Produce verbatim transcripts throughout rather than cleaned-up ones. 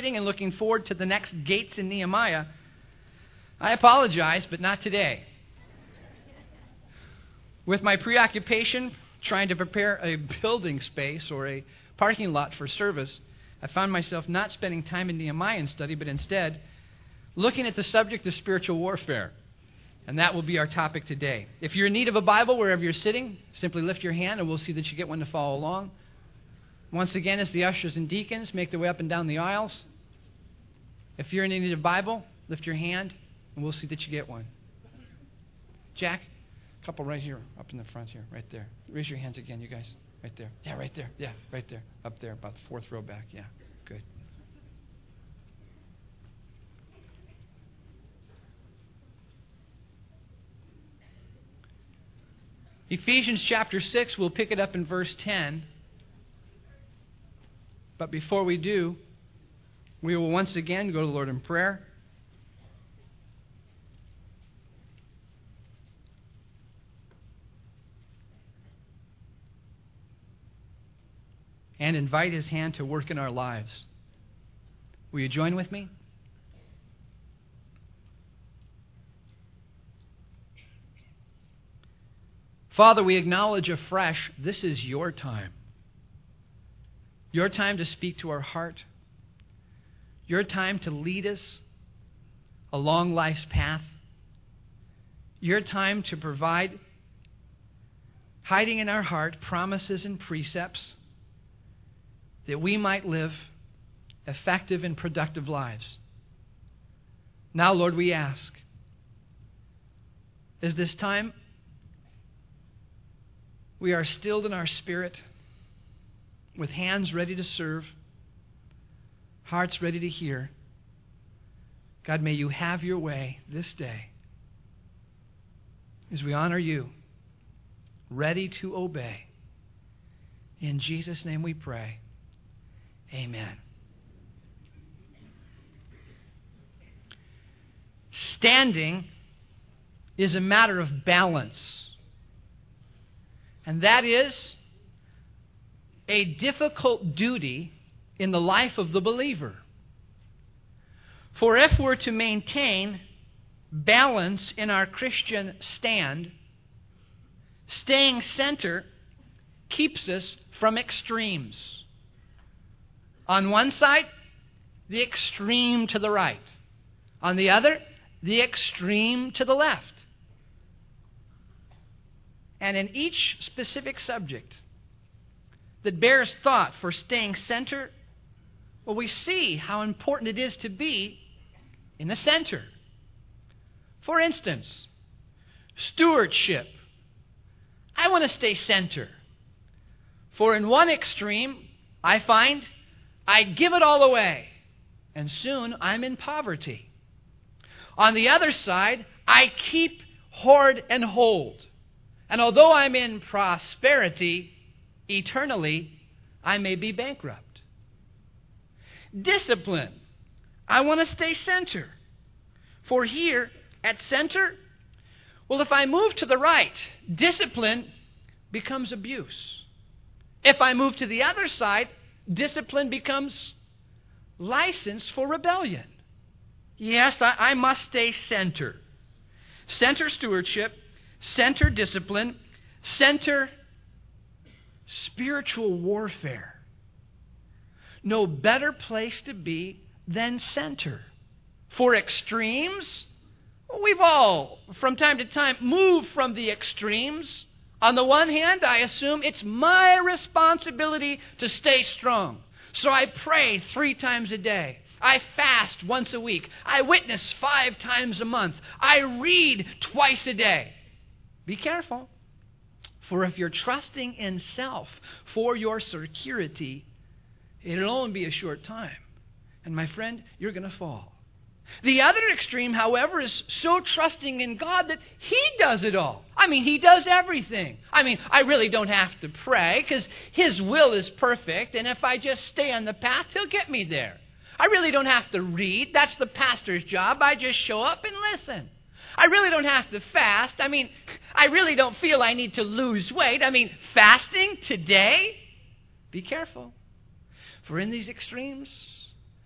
sitting and looking forward to the next gates in Nehemiah, I apologize, but not today. With my preoccupation trying to prepare a building space or a parking lot for service, I found myself not spending time in Nehemiah study, but instead looking at the subject of spiritual warfare. And that will be our topic today. If you're in need of a Bible wherever you're sitting, simply lift your hand and we'll see that you get one to follow along. Once again, as the ushers and deacons make their way up and down the aisles, if you're in need of a Bible, lift your hand and we'll see that you get one. Jack, a couple right here, up in the front here, right there. Raise your hands again, you guys. Right there. Yeah, right there. Yeah, right there. Up there, about the fourth row back. Yeah, good. Ephesians chapter six, we'll pick it up in verse ten. But before we do, we will once again go to the Lord in prayer. And invite His hand to work in our lives. Will you join with me? Father, we acknowledge afresh, this is your time. Your time to speak to our heart. Your time to lead us along life's path. Your time to provide, hiding in our heart, promises and precepts that we might live effective and productive lives. Now, Lord, we ask, is this time we are stilled in our spirit, with hands ready to serve, hearts ready to hear. God, may you have your way this day as we honor you, ready to obey. In Jesus' name we pray. Amen. Standing is a matter of balance. And that is a difficult duty in the life of the believer. For if we're to maintain balance in our Christian stand, staying center keeps us from extremes. On one side, the extreme to the right. On the other, the extreme to the left. And in each specific subject that bears thought for staying center, well, we see how important it is to be in the center. For instance, stewardship. I want to stay center. For in one extreme, I find I give it all away, and soon I'm in poverty. On the other side, I keep, hoard, and hold. And although I'm in prosperity, eternally, I may be bankrupt. Discipline. I want to stay center. For here, at center, well, if I move to the right, discipline becomes abuse. If I move to the other side, discipline becomes license for rebellion. Yes, I, I must stay center. Center stewardship, center discipline, center spiritual warfare. No better place to be than center. For extremes, we've all, from time to time, moved from the extremes. On the one hand, I assume it's my responsibility to stay strong. So I pray three times a day. I fast once a week. I witness five times a month. I read twice a day. Be careful. For if you're trusting in self for your security, it'll only be a short time. And my friend, you're going to fall. The other extreme, however, is so trusting in God that He does it all. I mean, He does everything. I mean, I really don't have to pray because His will is perfect, and if I just stay on the path, He'll get me there. I really don't have to read. That's the pastor's job. I just show up and listen. I really don't have to fast. I mean, I really don't feel I need to lose weight. I mean, fasting today? Be careful. For in these extremes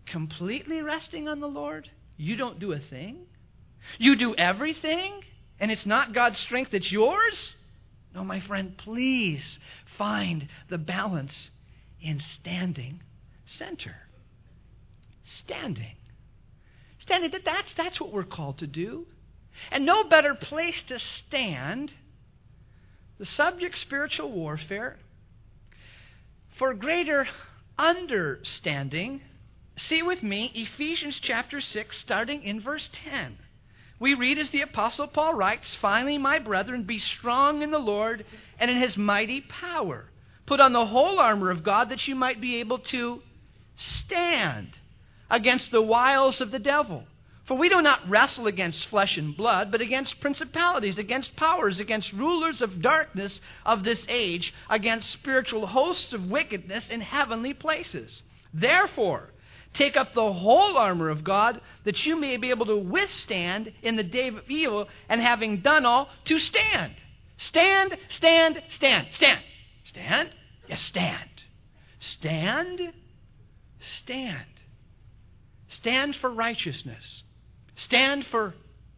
completely resting on the Lord, you don't do a thing? You do everything, and it's not God's strength, it's yours? No, my friend, please find the balance in standing center. Standing. Standing, that's, that's what we're called to do. And no better place to stand, the subject spiritual warfare, for greater understanding. See with me Ephesians chapter six, starting in verse ten. We read as the Apostle Paul writes, "Finally, my brethren, be strong in the Lord and in His mighty power. Put on the whole armor of God that you might be able to stand against the wiles of the devil. For we do not wrestle against flesh and blood, but against principalities, against powers, against rulers of darkness of this age, against spiritual hosts of wickedness in heavenly places. Therefore, take up the whole armor of God, that you may be able to withstand in the day of evil, and having done all, to stand." Stand, stand, stand, stand. Stand? Yes, stand. Stand, stand. Stand for righteousness. Stand for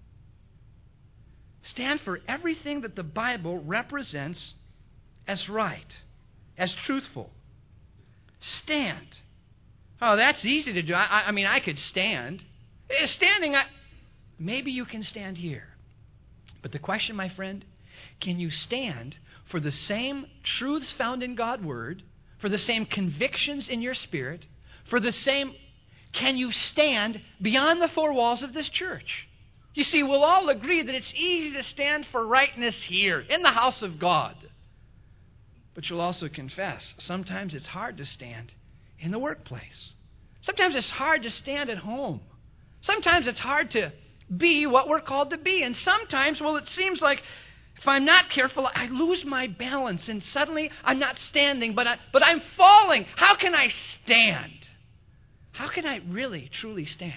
stand for everything that the Bible represents as right, as truthful. Stand. Oh, that's easy to do. I, I mean, I could stand. Standing, I, maybe you can stand here. But the question, my friend, can you stand for the same truths found in God's Word, for the same convictions in your spirit, for the same... Can you stand beyond the four walls of this church? You see, we'll all agree that it's easy to stand for rightness here, in the house of God. But you'll also confess, sometimes it's hard to stand in the workplace. Sometimes it's hard to stand at home. Sometimes it's hard to be what we're called to be. And sometimes, well, it seems like if I'm not careful, I lose my balance, and suddenly I'm not standing, but, I, but I'm falling. How can I stand? How can I really, truly stand?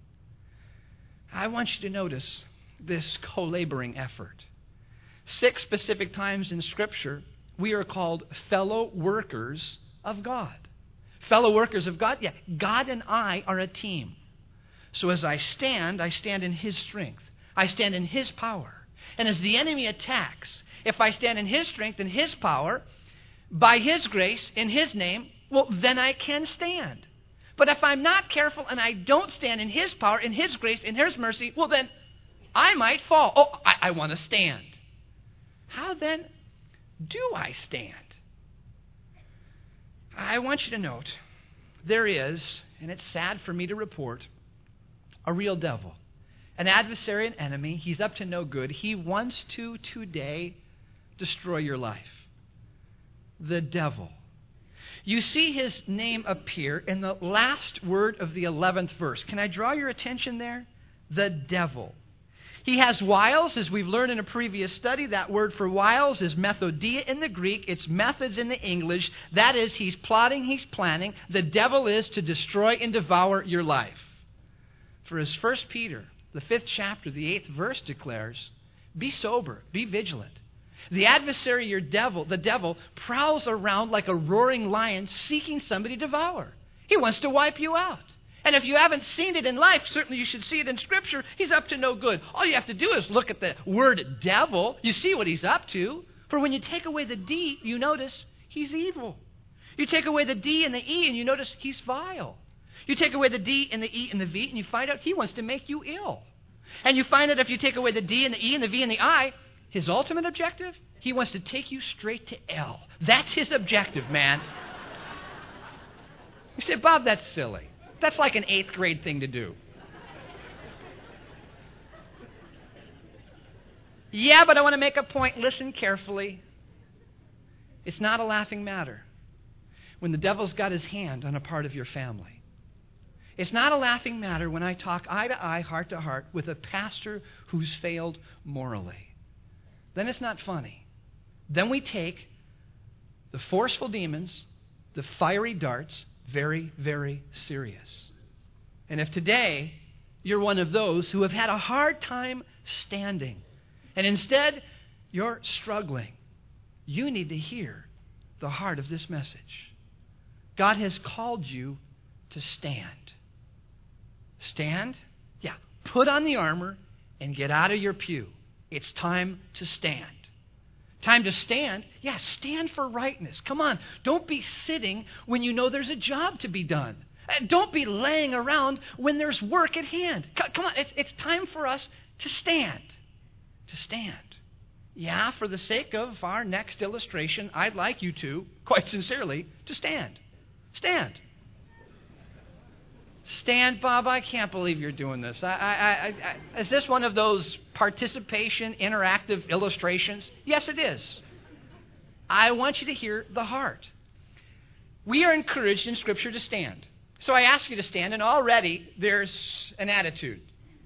I want you to notice this co-laboring effort. Six specific times in Scripture, we are called fellow workers of God. Fellow workers of God? Yeah, God and I are a team. So as I stand, I stand in His strength. I stand in His power. And as the enemy attacks, if I stand in His strength and His power, by His grace, in His name, well, then I can stand. But if I'm not careful and I don't stand in His power, in His grace, in His mercy, well then, I might fall. Oh, I, I want to stand. How then do I stand? I want you to note, there is, and it's sad for me to report, a real devil. An adversary, an enemy. He's up to no good. He wants to today destroy your life. The devil. You see his name appear in the last word of the eleventh verse. Can I draw your attention there? The devil. He has wiles, as we've learned in a previous study. That word for wiles is methodia in the Greek. It's methods in the English. That is, he's plotting, he's planning. The devil is to destroy and devour your life. For as First Peter, the fifth chapter, the eighth verse declares, be sober, be vigilant. The adversary, your devil, the devil, prowls around like a roaring lion seeking somebody to devour. He wants to wipe you out. And if you haven't seen it in life, certainly you should see it in Scripture. He's up to no good. All you have to do is look at the word devil. You see what he's up to. For when you take away the D, you notice he's evil. You take away the D and the E, and you notice he's vile. You take away the D and the E and the V, and you find out he wants to make you ill. And you find out if you take away the D and the E and the V and the I, his ultimate objective, he wants to take you straight to L. That's his objective, man. You say, Bob, that's silly. That's like an eighth grade thing to do. Yeah, but I want to make a point. Listen carefully. It's not a laughing matter when the devil's got his hand on a part of your family. It's not a laughing matter when I talk eye to eye, heart to heart with a pastor who's failed morally. Then it's not funny. Then we take the forceful demons, the fiery darts, very, very serious. And if today you're one of those who have had a hard time standing, and instead you're struggling, you need to hear the heart of this message. God has called you to stand. Stand? Yeah. Put on the armor and get out of your pew. It's time to stand. Time to stand? Yeah, stand for rightness. Come on. Don't be sitting when you know there's a job to be done. Don't be laying around when there's work at hand. Come on. It's, it's time for us to stand. To stand. Yeah, for the sake of our next illustration, I'd like you to, quite sincerely, to stand. Stand. Stand, Bob. I can't believe you're doing this. I, I, I, I, is this one of those participation, interactive illustrations? Yes, it is. I want you to hear the heart. We are encouraged in Scripture to stand. So I ask you to stand, and already there's an attitude.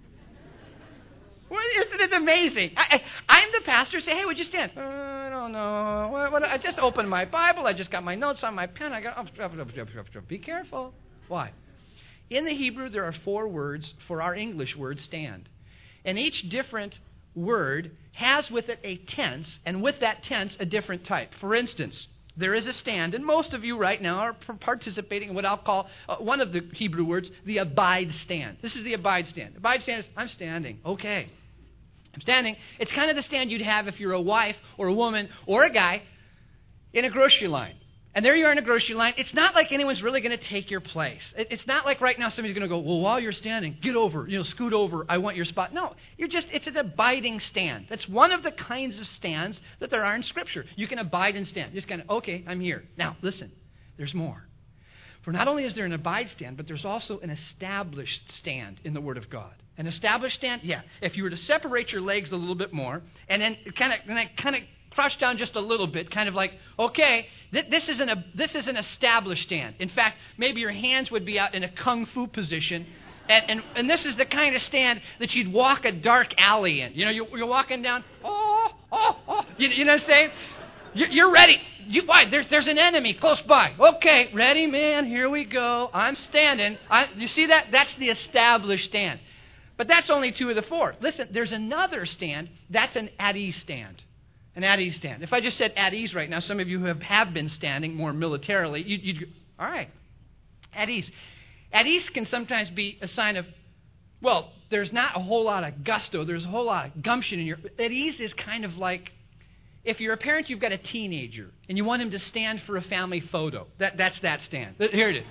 Well, isn't it amazing? I, I, I'm the pastor. Say, hey, would you stand? Uh, I don't know. What, what, I just opened my Bible. I just got my notes on my pen. I got. Oh, be careful. Why? In the Hebrew, there are four words for our English word stand. And each different word has with it a tense, and with that tense, a different type. For instance, there is a stand, and most of you right now are participating in what I'll call uh, one of the Hebrew words, the abide stand. This is the abide stand. Abide stand is, I'm standing. Okay. I'm standing. It's kind of the stand you'd have if you're a wife or a woman or a guy in a grocery line. And there you are in a grocery line. It's not like anyone's really going to take your place. It's not like right now somebody's going to go, well, while you're standing, get over, you know, scoot over. I want your spot. No, you're just, it's an abiding stand. That's one of the kinds of stands that there are in Scripture. You can abide and stand. Just kind of, okay, I'm here. Now, listen, there's more. For not only is there an abide stand, but there's also an established stand in the Word of God. An established stand, yeah. If you were to separate your legs a little bit more and then kind of, kind of crouch down just a little bit, kind of like, okay, th- this is an this is an established stand. In fact, maybe your hands would be out in a kung fu position, and and, and this is the kind of stand that you'd walk a dark alley in. You know, you're, you're walking down, oh, oh, oh, you, you know what I'm saying? You're, you're ready. You, why? There's there's an enemy close by. Okay, ready, man? Here we go. I'm standing. I, you see that? That's the established stand. But that's only two of the four. Listen, there's another stand. That's an at ease stand. An at ease stand. If I just said at ease right now, some of you who have, have been standing more militarily, you'd, you'd go, all right, at ease. At ease can sometimes be a sign of, well, there's not a whole lot of gusto. There's a whole lot of gumption in your. At ease is kind of like, if you're a parent, you've got a teenager, and you want him to stand for a family photo. That That's that stand. Here it is.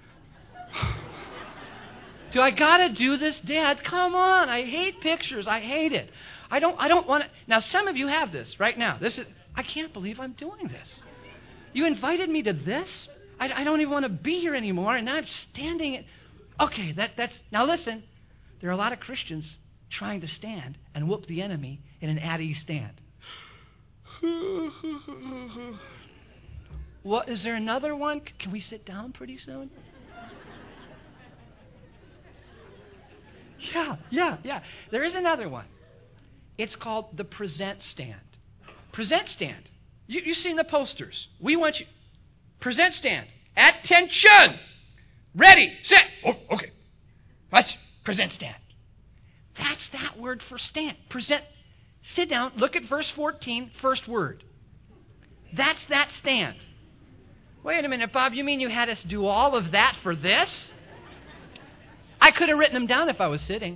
Do I gotta do this, Dad? Come on. I hate pictures. I hate it. I don't I don't want to. Now, some of you have this right now. This is, I can't believe I'm doing this. You invited me to this? I, I don't even want to be here anymore, and now I'm standing. At, okay, that that's. Now, listen. There are a lot of Christians trying to stand and whoop the enemy in an at-ease stand. What, is there another one? Can we sit down pretty soon? Yeah, yeah, yeah. There is another one. It's called the present stand. Present stand. You, you've seen the posters. We want you. Present stand. Attention! Ready, set. Oh, okay. That's present stand. That's that word for stand. Present. Sit down. Look at verse fourteen, first word. That's that stand. Wait a minute, Bob. You mean you had us do all of that for this? I could have written them down if I was sitting.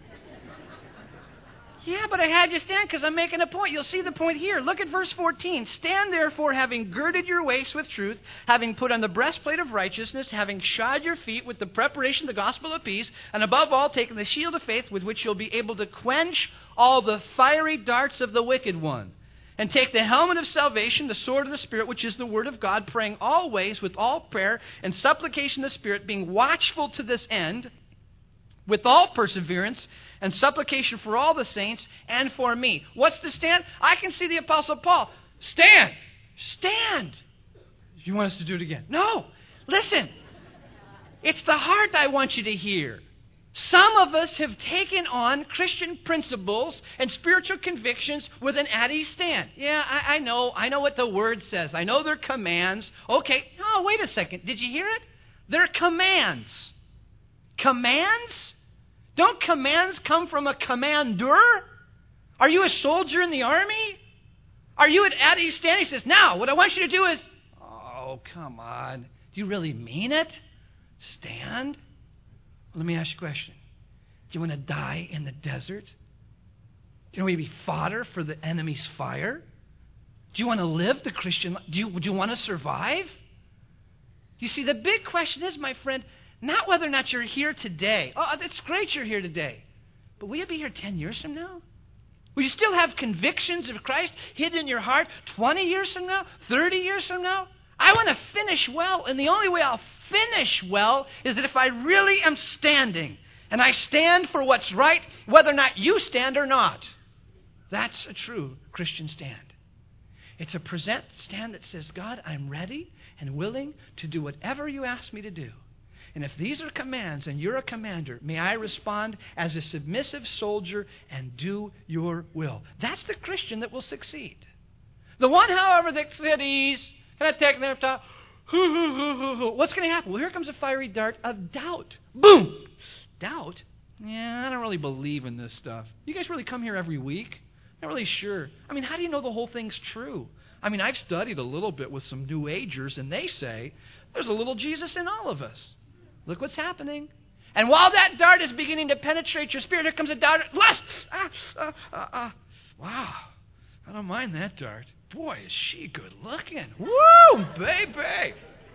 Yeah, but I had you stand because I'm making a point. You'll see the point here. Look at verse fourteen. Stand therefore, having girded your waist with truth, having put on the breastplate of righteousness, having shod your feet with the preparation of the gospel of peace, and above all, taking the shield of faith with which you'll be able to quench all the fiery darts of the wicked one. And take the helmet of salvation, the sword of the Spirit, which is the word of God, praying always with all prayer and supplication of the Spirit, being watchful to this end, with all perseverance and supplication for all the saints and for me. What's the stand? I can see the Apostle Paul. Stand! Stand! You want us to do it again? No! Listen! It's the heart I want you to hear. Some of us have taken on Christian principles and spiritual convictions with an at-ease stand. Yeah, I, I know. I know what the Word says. I know they're commands. Okay. No, wait a second. Did you hear it? They're commands. Commands? Don't commands come from a commander? Are you a soldier in the army? Are you at at-ease stand? He says, now, what I want you to do is, oh, come on. Do you really mean it? Stand? Let me ask you a question. Do you want to die in the desert? Do you want to be fodder for the enemy's fire? Do you want to live the Christian life? Do you, do you want to survive? You see, the big question is, my friend, not whether or not you're here today. Oh, it's great you're here today. But will you be here ten years from now? Will you still have convictions of Christ hidden in your heart twenty years from now? thirty years from now? I want to finish well, and the only way I'll finish well is that if I really am standing, and I stand for what's right, whether or not you stand or not. That's a true Christian stand. It's a present stand that says, God, I'm ready and willing to do whatever you ask me to do. And if these are commands and you're a commander, may I respond as a submissive soldier and do your will. That's the Christian that will succeed. The one, however, that's at ease, can I take their time? What's going to happen? Well, here comes a fiery dart of doubt. Boom! Doubt? Yeah, I don't really believe in this stuff. You guys really come here every week? Not really sure. I mean, how do you know the whole thing's true? I mean, I've studied a little bit with some New Agers, and they say there's a little Jesus in all of us. Look what's happening. And while that dart is beginning to penetrate your spirit, here comes a dart. Lust! Ah, ah, ah, ah. Wow. I don't mind that dart. Boy, is she good looking. Woo, baby.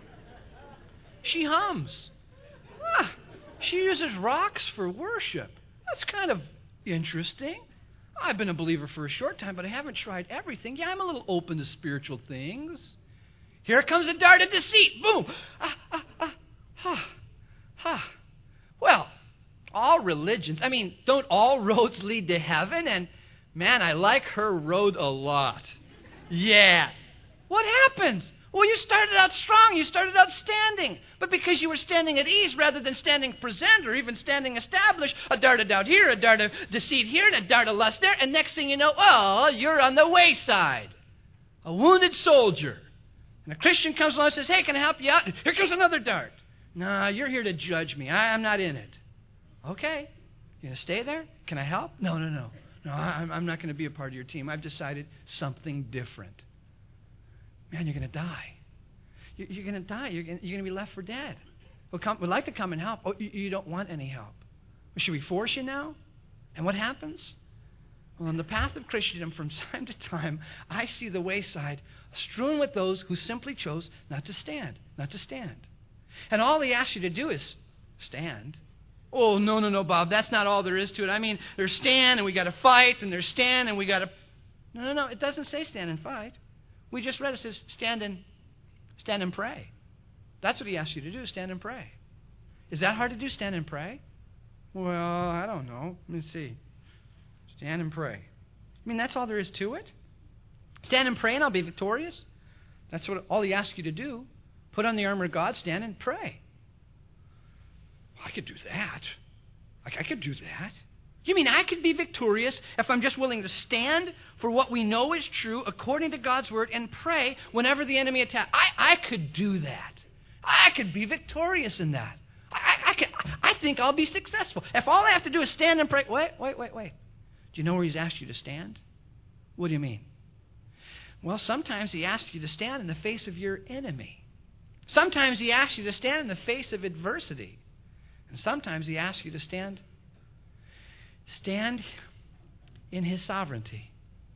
She hums. Ah, she uses rocks for worship. That's kind of interesting. I've been a believer for a short time, but I haven't tried everything. Yeah, I'm a little open to spiritual things. Here comes a dart of deceit. Boom. Ah, ah, ah, ah, ah. Well, all religions, I mean, don't all roads lead to heaven? And man, I like her road a lot. Yeah. What happens? Well, you started out strong. You started out standing. But because you were standing at ease rather than standing present or even standing established, a dart of doubt here, a dart of deceit here, and a dart of lust there. And next thing you know, oh, you're on the wayside. A wounded soldier. And a Christian comes along and says, hey, can I help you out? Here comes another dart. No, you're here to judge me. I, I'm not in it. Okay. You going to stay there? Can I help? No, no, no. No, I'm, I'm not going to be a part of your team. I've decided something different. Man, you're going to die. You're, you're going to die. You're going, you're going to be left for dead. We'll come, we'd like to come and help. Oh, you, you don't want any help. Well, should we force you now? And what happens? Well, on the path of Christendom, from time to time, I see the wayside strewn with those who simply chose not to stand, not to stand. And all he asks you to do is stand. Oh, no, no, no, Bob, that's not all there is to it. I mean, there's stand and we got to fight, and there's stand and we got to... No, no, no, it doesn't say stand and fight. We just read it says stand and stand and pray. That's what he asks you to do, stand and pray. Is that hard to do, stand and pray? Well, I don't know. Let me see. Stand and pray. I mean, that's all there is to it? Stand and pray and I'll be victorious? That's what all he asks you to do. Put on the armor of God, stand and pray. I could do that. I, I could do that. You mean I could be victorious if I'm just willing to stand for what we know is true according to God's word and pray whenever the enemy attacks? I, I could do that. I could be victorious in that. I, I, could, I think I'll be successful. If all I have to do is stand and pray. Wait, wait, wait, wait. Do you know where he's asked you to stand? What do you mean? Well, sometimes he asks you to stand in the face of your enemy. Sometimes he asks you to stand in the face of adversity. And sometimes he asks you to stand Stand in his sovereignty.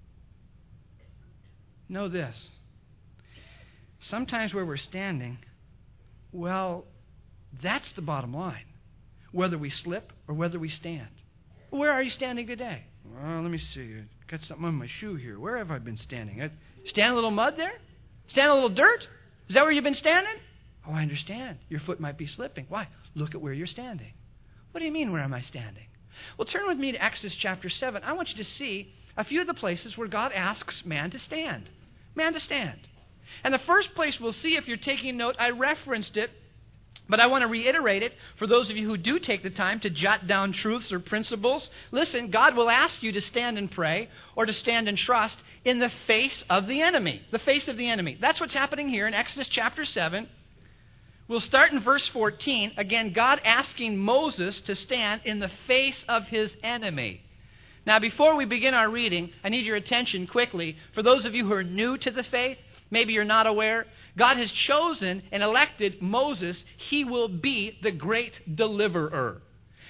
Know this. Sometimes where we're standing, well, that's the bottom line. Whether we slip or whether we stand. Where are you standing today? Well, let me see. I've got something on my shoe here. Where have I been standing? I stand a little mud there? Stand a little dirt? Is that where you've been standing? Oh, I understand. Your foot might be slipping. Why? Look at where you're standing. What do you mean, where am I standing? Well, turn with me to Exodus chapter seven. I want you to see a few of the places where God asks man to stand. Man to stand. And the first place we'll see, if you're taking note, I referenced it, but I want to reiterate it for those of you who do take the time to jot down truths or principles. Listen, God will ask you to stand and pray or to stand and trust in the face of the enemy. The face of the enemy. That's what's happening here in Exodus chapter seven. We'll start in verse fourteen. Again, God asking Moses to stand in the face of his enemy. Now, before we begin our reading, I need your attention quickly. For those of you who are new to the faith, maybe you're not aware, God has chosen and elected Moses. He will be the great deliverer.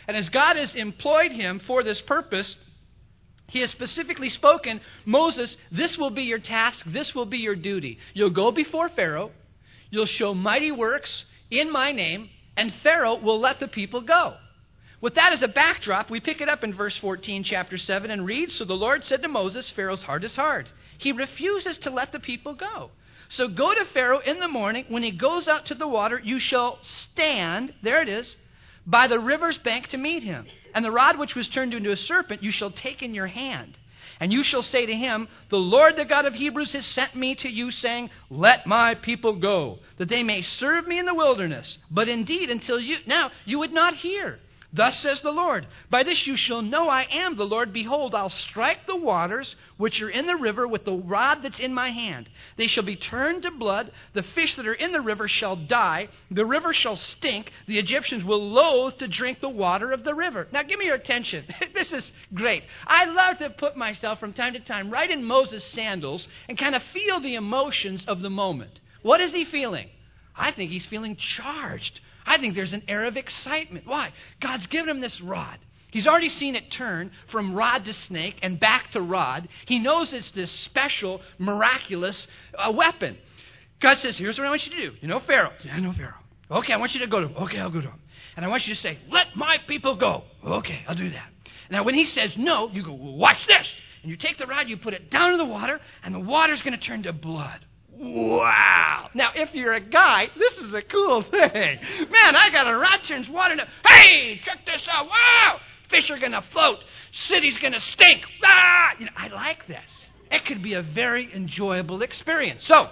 And as God has employed him for this purpose, he has specifically spoken, Moses, this will be your task, this will be your duty. You'll go before Pharaoh, you'll show mighty works in my name, and Pharaoh will let the people go. With that as a backdrop, we pick it up in verse fourteen, chapter seven, and read, So the Lord said to Moses, Pharaoh's heart is hard. He refuses to let the people go. So go to Pharaoh in the morning. When he goes out to the water, you shall stand, there it is, by the river's bank to meet him. And the rod which was turned into a serpent you shall take in your hand. And you shall say to him, The Lord, the God of Hebrews, has sent me to you, saying, Let my people go, that they may serve me in the wilderness. But indeed, until you now you would not hear. Thus says the Lord, By this you shall know I am the Lord. Behold, I'll strike the waters which are in the river with the rod that's in my hand. They shall be turned to blood. The fish that are in the river shall die. The river shall stink. The Egyptians will loathe to drink the water of the river. Now give me your attention. This is great. I love to put myself from time to time right in Moses' sandals and kind of feel the emotions of the moment. What is he feeling? I think he's feeling charged. I think there's an air of excitement. Why? God's given him this rod. He's already seen it turn from rod to snake and back to rod. He knows it's this special, miraculous uh, weapon. God says, here's what I want you to do. You know Pharaoh? Yeah, I know Pharaoh. Okay, I want you to go to him. Okay, I'll go to him. And I want you to say, let my people go. Okay, I'll do that. Now, when he says no, you go, well, watch this. And you take the rod, you put it down in the water, and the water's going to turn to blood. Wow. Now, if you're a guy, this is a cool thing. Man, I got a rod turns water into, hey, check this out. Wow. Fish are going to float. City's going to stink. Ah! You know, I like this. It could be a very enjoyable experience. So,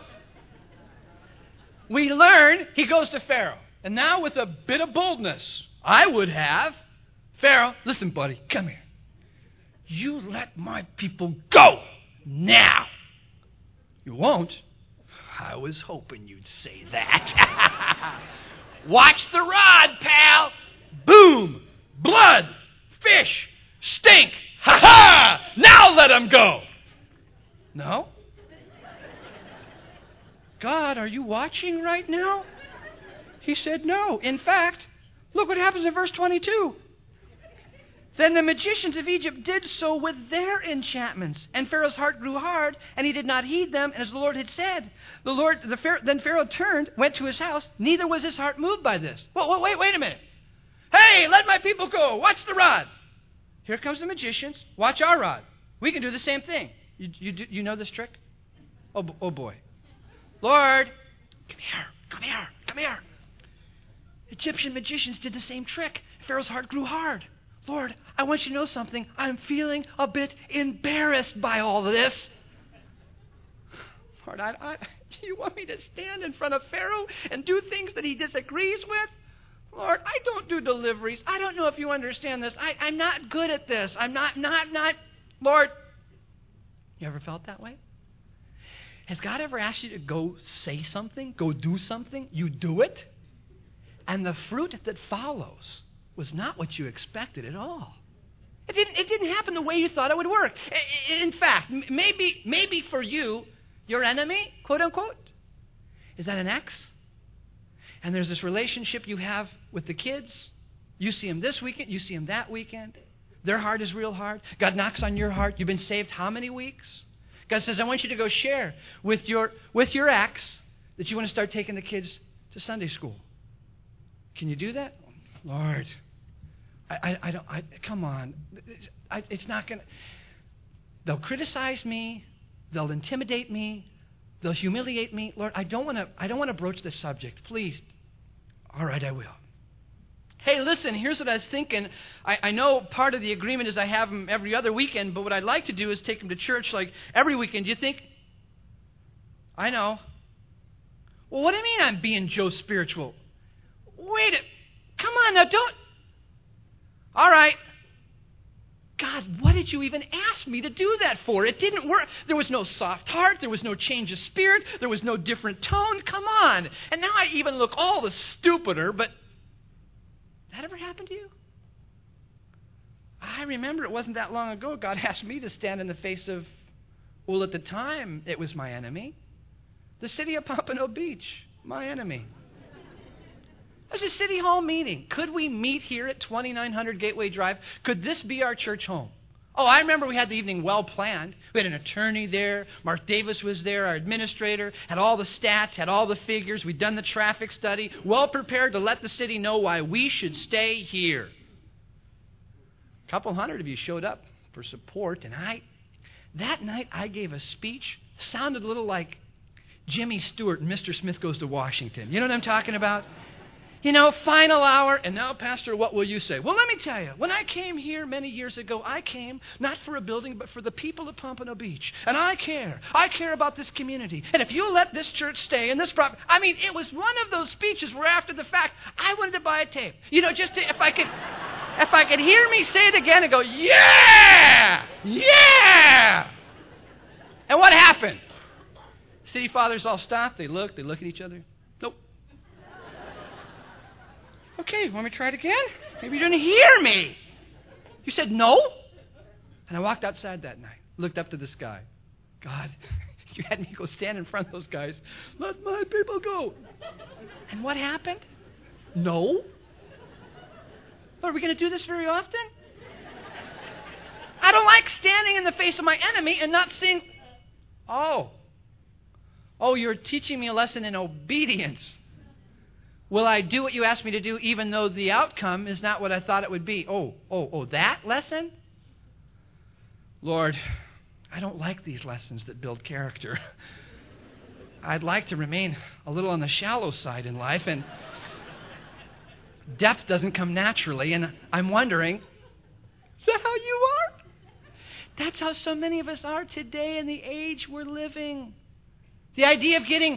we learn he goes to Pharaoh. And now with a bit of boldness, I would have, Pharaoh, listen, buddy, come here. You let my people go now. You won't. I was hoping you'd say that. Watch the rod, pal. Boom. Blood. Fish. Stink. Ha ha. Now let him go. No? God, are you watching right now? He said no. In fact, look what happens in verse twenty-two. Then the magicians of Egypt did so with their enchantments. And Pharaoh's heart grew hard, and he did not heed them, as the Lord had said. The Lord, the Pharaoh, then Pharaoh turned, went to his house. Neither was his heart moved by this. Well, wait, wait a minute. Hey, let my people go. Watch the rod. Here comes the magicians. Watch our rod. We can do the same thing. You, you, you know this trick? Oh, oh boy. Lord, come here, come here, come here. Egyptian magicians did the same trick. Pharaoh's heart grew hard. Lord, I want you to know something. I'm feeling a bit embarrassed by all of this. Lord, I, I, you want me to stand in front of Pharaoh and do things that he disagrees with? Lord, I don't do deliveries. I don't know if you understand this. I, I'm not good at this. I'm not, not, not. Lord, you ever felt that way? Has God ever asked you to go say something, go do something? You do it, and the fruit that follows was not what you expected at all. It didn't, it didn't happen the way you thought it would work. In fact, maybe, maybe for you, your enemy, quote unquote, is that an ex? And there's this relationship you have with the kids. You see them this weekend, you see them that weekend. Their heart is real hard. God knocks on your heart. You've been saved how many weeks? God says, I want you to go share with your, with your ex that you want to start taking the kids to Sunday school. Can you do that? Lord, I, I, I don't, I, come on. I, it's not going to, they'll criticize me. They'll intimidate me. They'll humiliate me. Lord, I don't want to, I don't want to broach this subject. Please. All right, I will. Hey, listen, here's what I was thinking. I, I know part of the agreement is I have them every other weekend, but what I'd like to do is take them to church like every weekend. Do you think? I know. Well, what do you mean I'm being Joe spiritual? Wait a Come on now, don't. All right. God, what did you even ask me to do that for? It didn't work. There was no soft heart. There was no change of spirit. There was no different tone. Come on. And now I even look all the stupider, but that ever happened to you? I remember it wasn't that long ago. God asked me to stand in the face of, well, at the time, it was my enemy. The city of Pompano Beach, my enemy. It was a city hall meeting. Could we meet here at twenty-nine hundred Gateway Drive? Could this be our church home? Oh, I remember we had the evening well planned. We had an attorney there. Mark Davis was there, our administrator, had all the stats, had all the figures. We'd done the traffic study, well prepared to let the city know why we should stay here. A couple hundred of you showed up for support, and I, that night I gave a speech. Sounded a little like Jimmy Stewart and Mister Smith Goes to Washington. You know what I'm talking about? You know, final hour, and now, Pastor, what will you say? Well, let me tell you, when I came here many years ago, I came not for a building, but for the people of Pompano Beach. And I care. I care about this community. And if you let this church stay in this property, I mean, it was one of those speeches where after the fact, I wanted to buy a tape. You know, just to, if I could, if I could hear me say it again and go, yeah, yeah. And what happened? City fathers all stopped. They look. They look at each other. Nope. Okay, want me to try it again? Maybe you didn't hear me. You said no? And I walked outside that night, looked up to the sky. God, you had me go stand in front of those guys. Let my people go. And what happened? No. Are we going to do this very often? I don't like standing in the face of my enemy and not seeing, oh, oh, you're teaching me a lesson in obedience. Will I do what you asked me to do even though the outcome is not what I thought it would be? Oh, oh, oh, that lesson? Lord, I don't like these lessons that build character. I'd like to remain a little on the shallow side in life, and depth doesn't come naturally, and I'm wondering, is that how you are? That's how so many of us are today in the age we're living. The idea of getting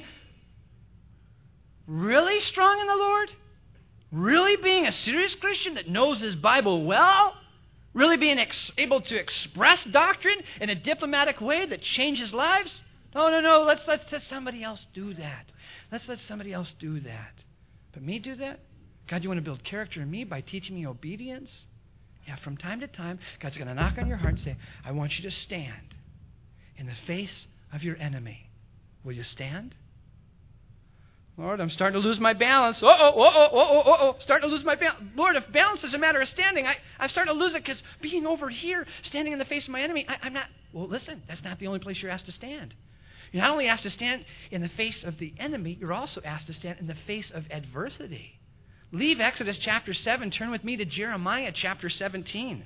really strong in the Lord, really being a serious Christian that knows his Bible well, really being ex- able to express doctrine in a diplomatic way that changes lives. No, no, no, let's, let's let somebody else do that. Let's let somebody else do that. But me do that? God, you want to build character in me by teaching me obedience? Yeah, from time to time, God's going to knock on your heart and say, I want you to stand in the face of your enemy. Will you stand? Lord, I'm starting to lose my balance. Uh-oh, uh-oh, uh-oh, uh-oh. Starting to lose my balance. Lord, if balance is a matter of standing, I, I'm starting to lose it because being over here, standing in the face of my enemy, I, I'm not... Well, listen, that's not the only place you're asked to stand. You're not only asked to stand in the face of the enemy, you're also asked to stand in the face of adversity. Leave Exodus chapter seven. Turn with me to Jeremiah chapter seventeen.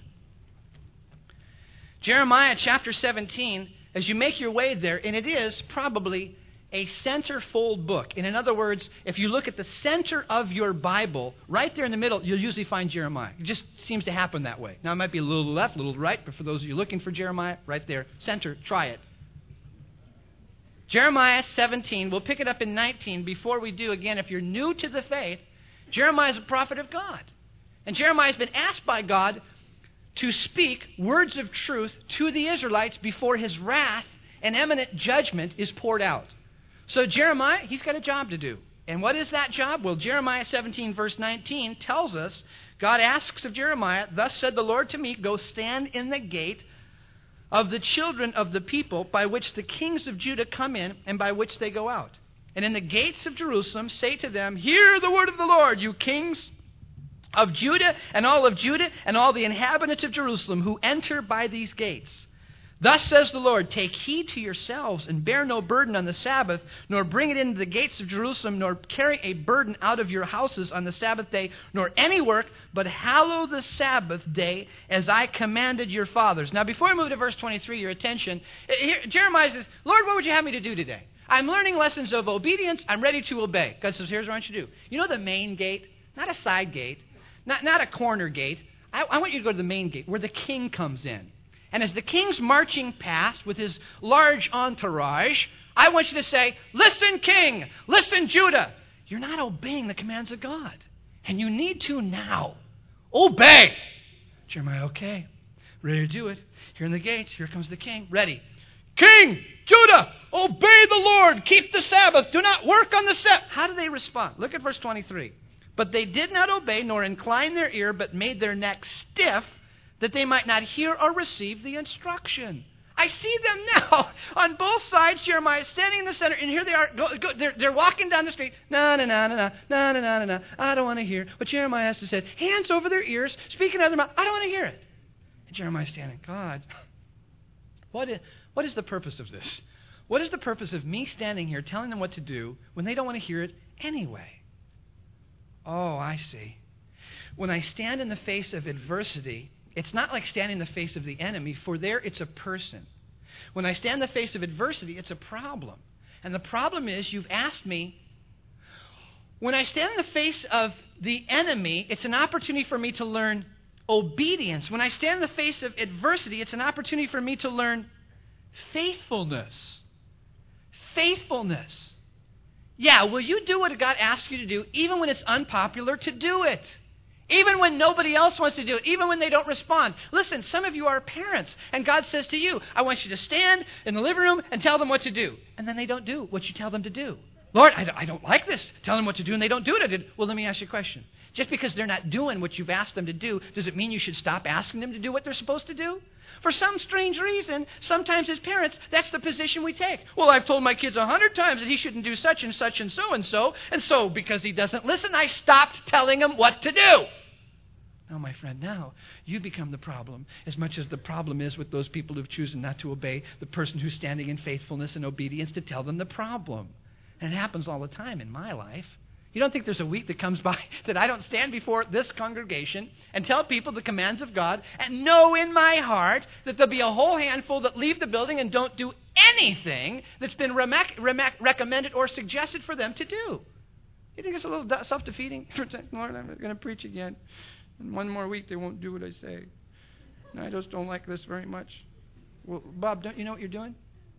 Jeremiah chapter seventeen, as you make your way there, and it is probably a centerfold book. And in other words, if you look at the center of your Bible, right there in the middle, you'll usually find Jeremiah. It just seems to happen that way. Now, it might be a little left, a little right, but for those of you looking for Jeremiah, right there, center, try it. Jeremiah seventeen, we'll pick it up in nineteen. Before we do, again, if you're new to the faith, Jeremiah is a prophet of God. And Jeremiah has been asked by God to speak words of truth to the Israelites before his wrath and imminent judgment is poured out. So Jeremiah, he's got a job to do. And what is that job? Well, Jeremiah seventeen, verse nineteen tells us, God asks of Jeremiah, thus said the Lord to me, go stand in the gate of the children of the people by which the kings of Judah come in and by which they go out. And in the gates of Jerusalem say to them, hear the word of the Lord, you kings of Judah and all of Judah and all the inhabitants of Jerusalem who enter by these gates. Thus says the Lord, take heed to yourselves and bear no burden on the Sabbath, nor bring it into the gates of Jerusalem, nor carry a burden out of your houses on the Sabbath day, nor any work, but hallow the Sabbath day as I commanded your fathers. Now, before I move to verse twenty-three, your attention, here, Jeremiah says, Lord, what would you have me to do today? I'm learning lessons of obedience. I'm ready to obey. God says, here's what I want you to do. You know the main gate? Not a side gate, not, not a corner gate. I, I want you to go to the main gate where the king comes in. And as the king's marching past with his large entourage, I want you to say, listen, king, listen, Judah. You're not obeying the commands of God. And you need to now. Obey. Jeremiah, okay, ready to do it. Here in the gates, here comes the king. Ready. King, Judah, obey the Lord. Keep the Sabbath. Do not work on the Sabbath. How do they respond? Look at verse twenty-three. But they did not obey nor incline their ear, but made their neck stiff, that they might not hear or receive the instruction. I see them now on both sides. Jeremiah standing in the center, and here they are. Go, go, they're, they're walking down the street. No, no, no, no, no, no, no, no, no. I don't want to hear what Jeremiah has to say. Hands over their ears, speaking out of their mouth. I don't want to hear it. And Jeremiah's standing. God, what is, what is the purpose of this? What is the purpose of me standing here telling them what to do when they don't want to hear it anyway? Oh, I see. When I stand in the face of adversity, it's not like standing in the face of the enemy, for there it's a person. When I stand in the face of adversity, it's a problem. And the problem is, you've asked me, when I stand in the face of the enemy, it's an opportunity for me to learn obedience. When I stand in the face of adversity, it's an opportunity for me to learn faithfulness. Faithfulness. Yeah, will you do what God asks you to do, even when it's unpopular to do it? Even when nobody else wants to do it, even when they don't respond. Listen, some of you are parents, and God says to you, I want you to stand in the living room and tell them what to do. And then they don't do what you tell them to do. Lord, I don't, I don't like this. Tell them what to do, and they don't do it. I did. Well, let me ask you a question. Just because they're not doing what you've asked them to do, does it mean you should stop asking them to do what they're supposed to do? For some strange reason, sometimes as parents, that's the position we take. Well, I've told my kids a hundred times that he shouldn't do such and such and so and so, and so because he doesn't listen, I stopped telling him what to do. No, my friend, now you become the problem as much as the problem is with those people who've chosen not to obey the person who's standing in faithfulness and obedience to tell them the problem. And it happens all the time in my life. You don't think there's a week that comes by that I don't stand before this congregation and tell people the commands of God and know in my heart that there'll be a whole handful that leave the building and don't do anything that's been remac- remac- recommended or suggested for them to do. You think it's a little self-defeating? Lord, I'm going to preach again. And one more week they won't do what I say. And I just don't like this very much. Well, Bob, don't you know what you're doing?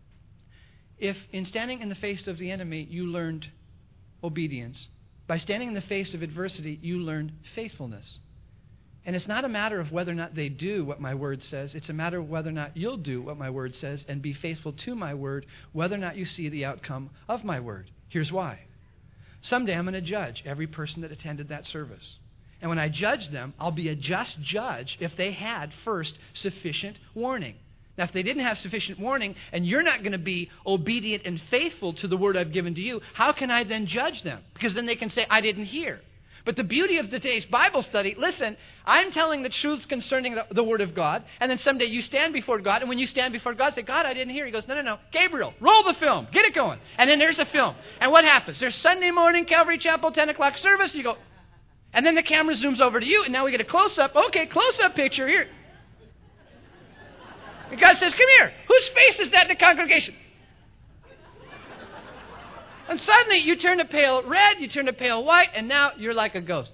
If in standing in the face of the enemy you learned obedience, by standing in the face of adversity you learned faithfulness. And it's not a matter of whether or not they do what my word says. It's a matter of whether or not you'll do what my word says and be faithful to my word, whether or not you see the outcome of my word. Here's why. Someday I'm going to judge every person that attended that service. And when I judge them, I'll be a just judge if they had first sufficient warning. Now, if they didn't have sufficient warning and you're not going to be obedient and faithful to the word I've given to you, how can I then judge them? Because then they can say, I didn't hear. But the beauty of today's Bible study, listen, I'm telling the truths concerning the, the Word of God, and then someday you stand before God, and when you stand before God, say, God, I didn't hear. He goes, no, no, no, Gabriel, roll the film, get it going. And then there's a film. And what happens? There's Sunday morning, Calvary Chapel, ten o'clock service, you go, and then the camera zooms over to you, and now we get a close-up. Okay, close-up picture here. And God says, come here. Whose face is that in the congregation? And suddenly you turn to pale red, you turn to pale white, and now you're like a ghost.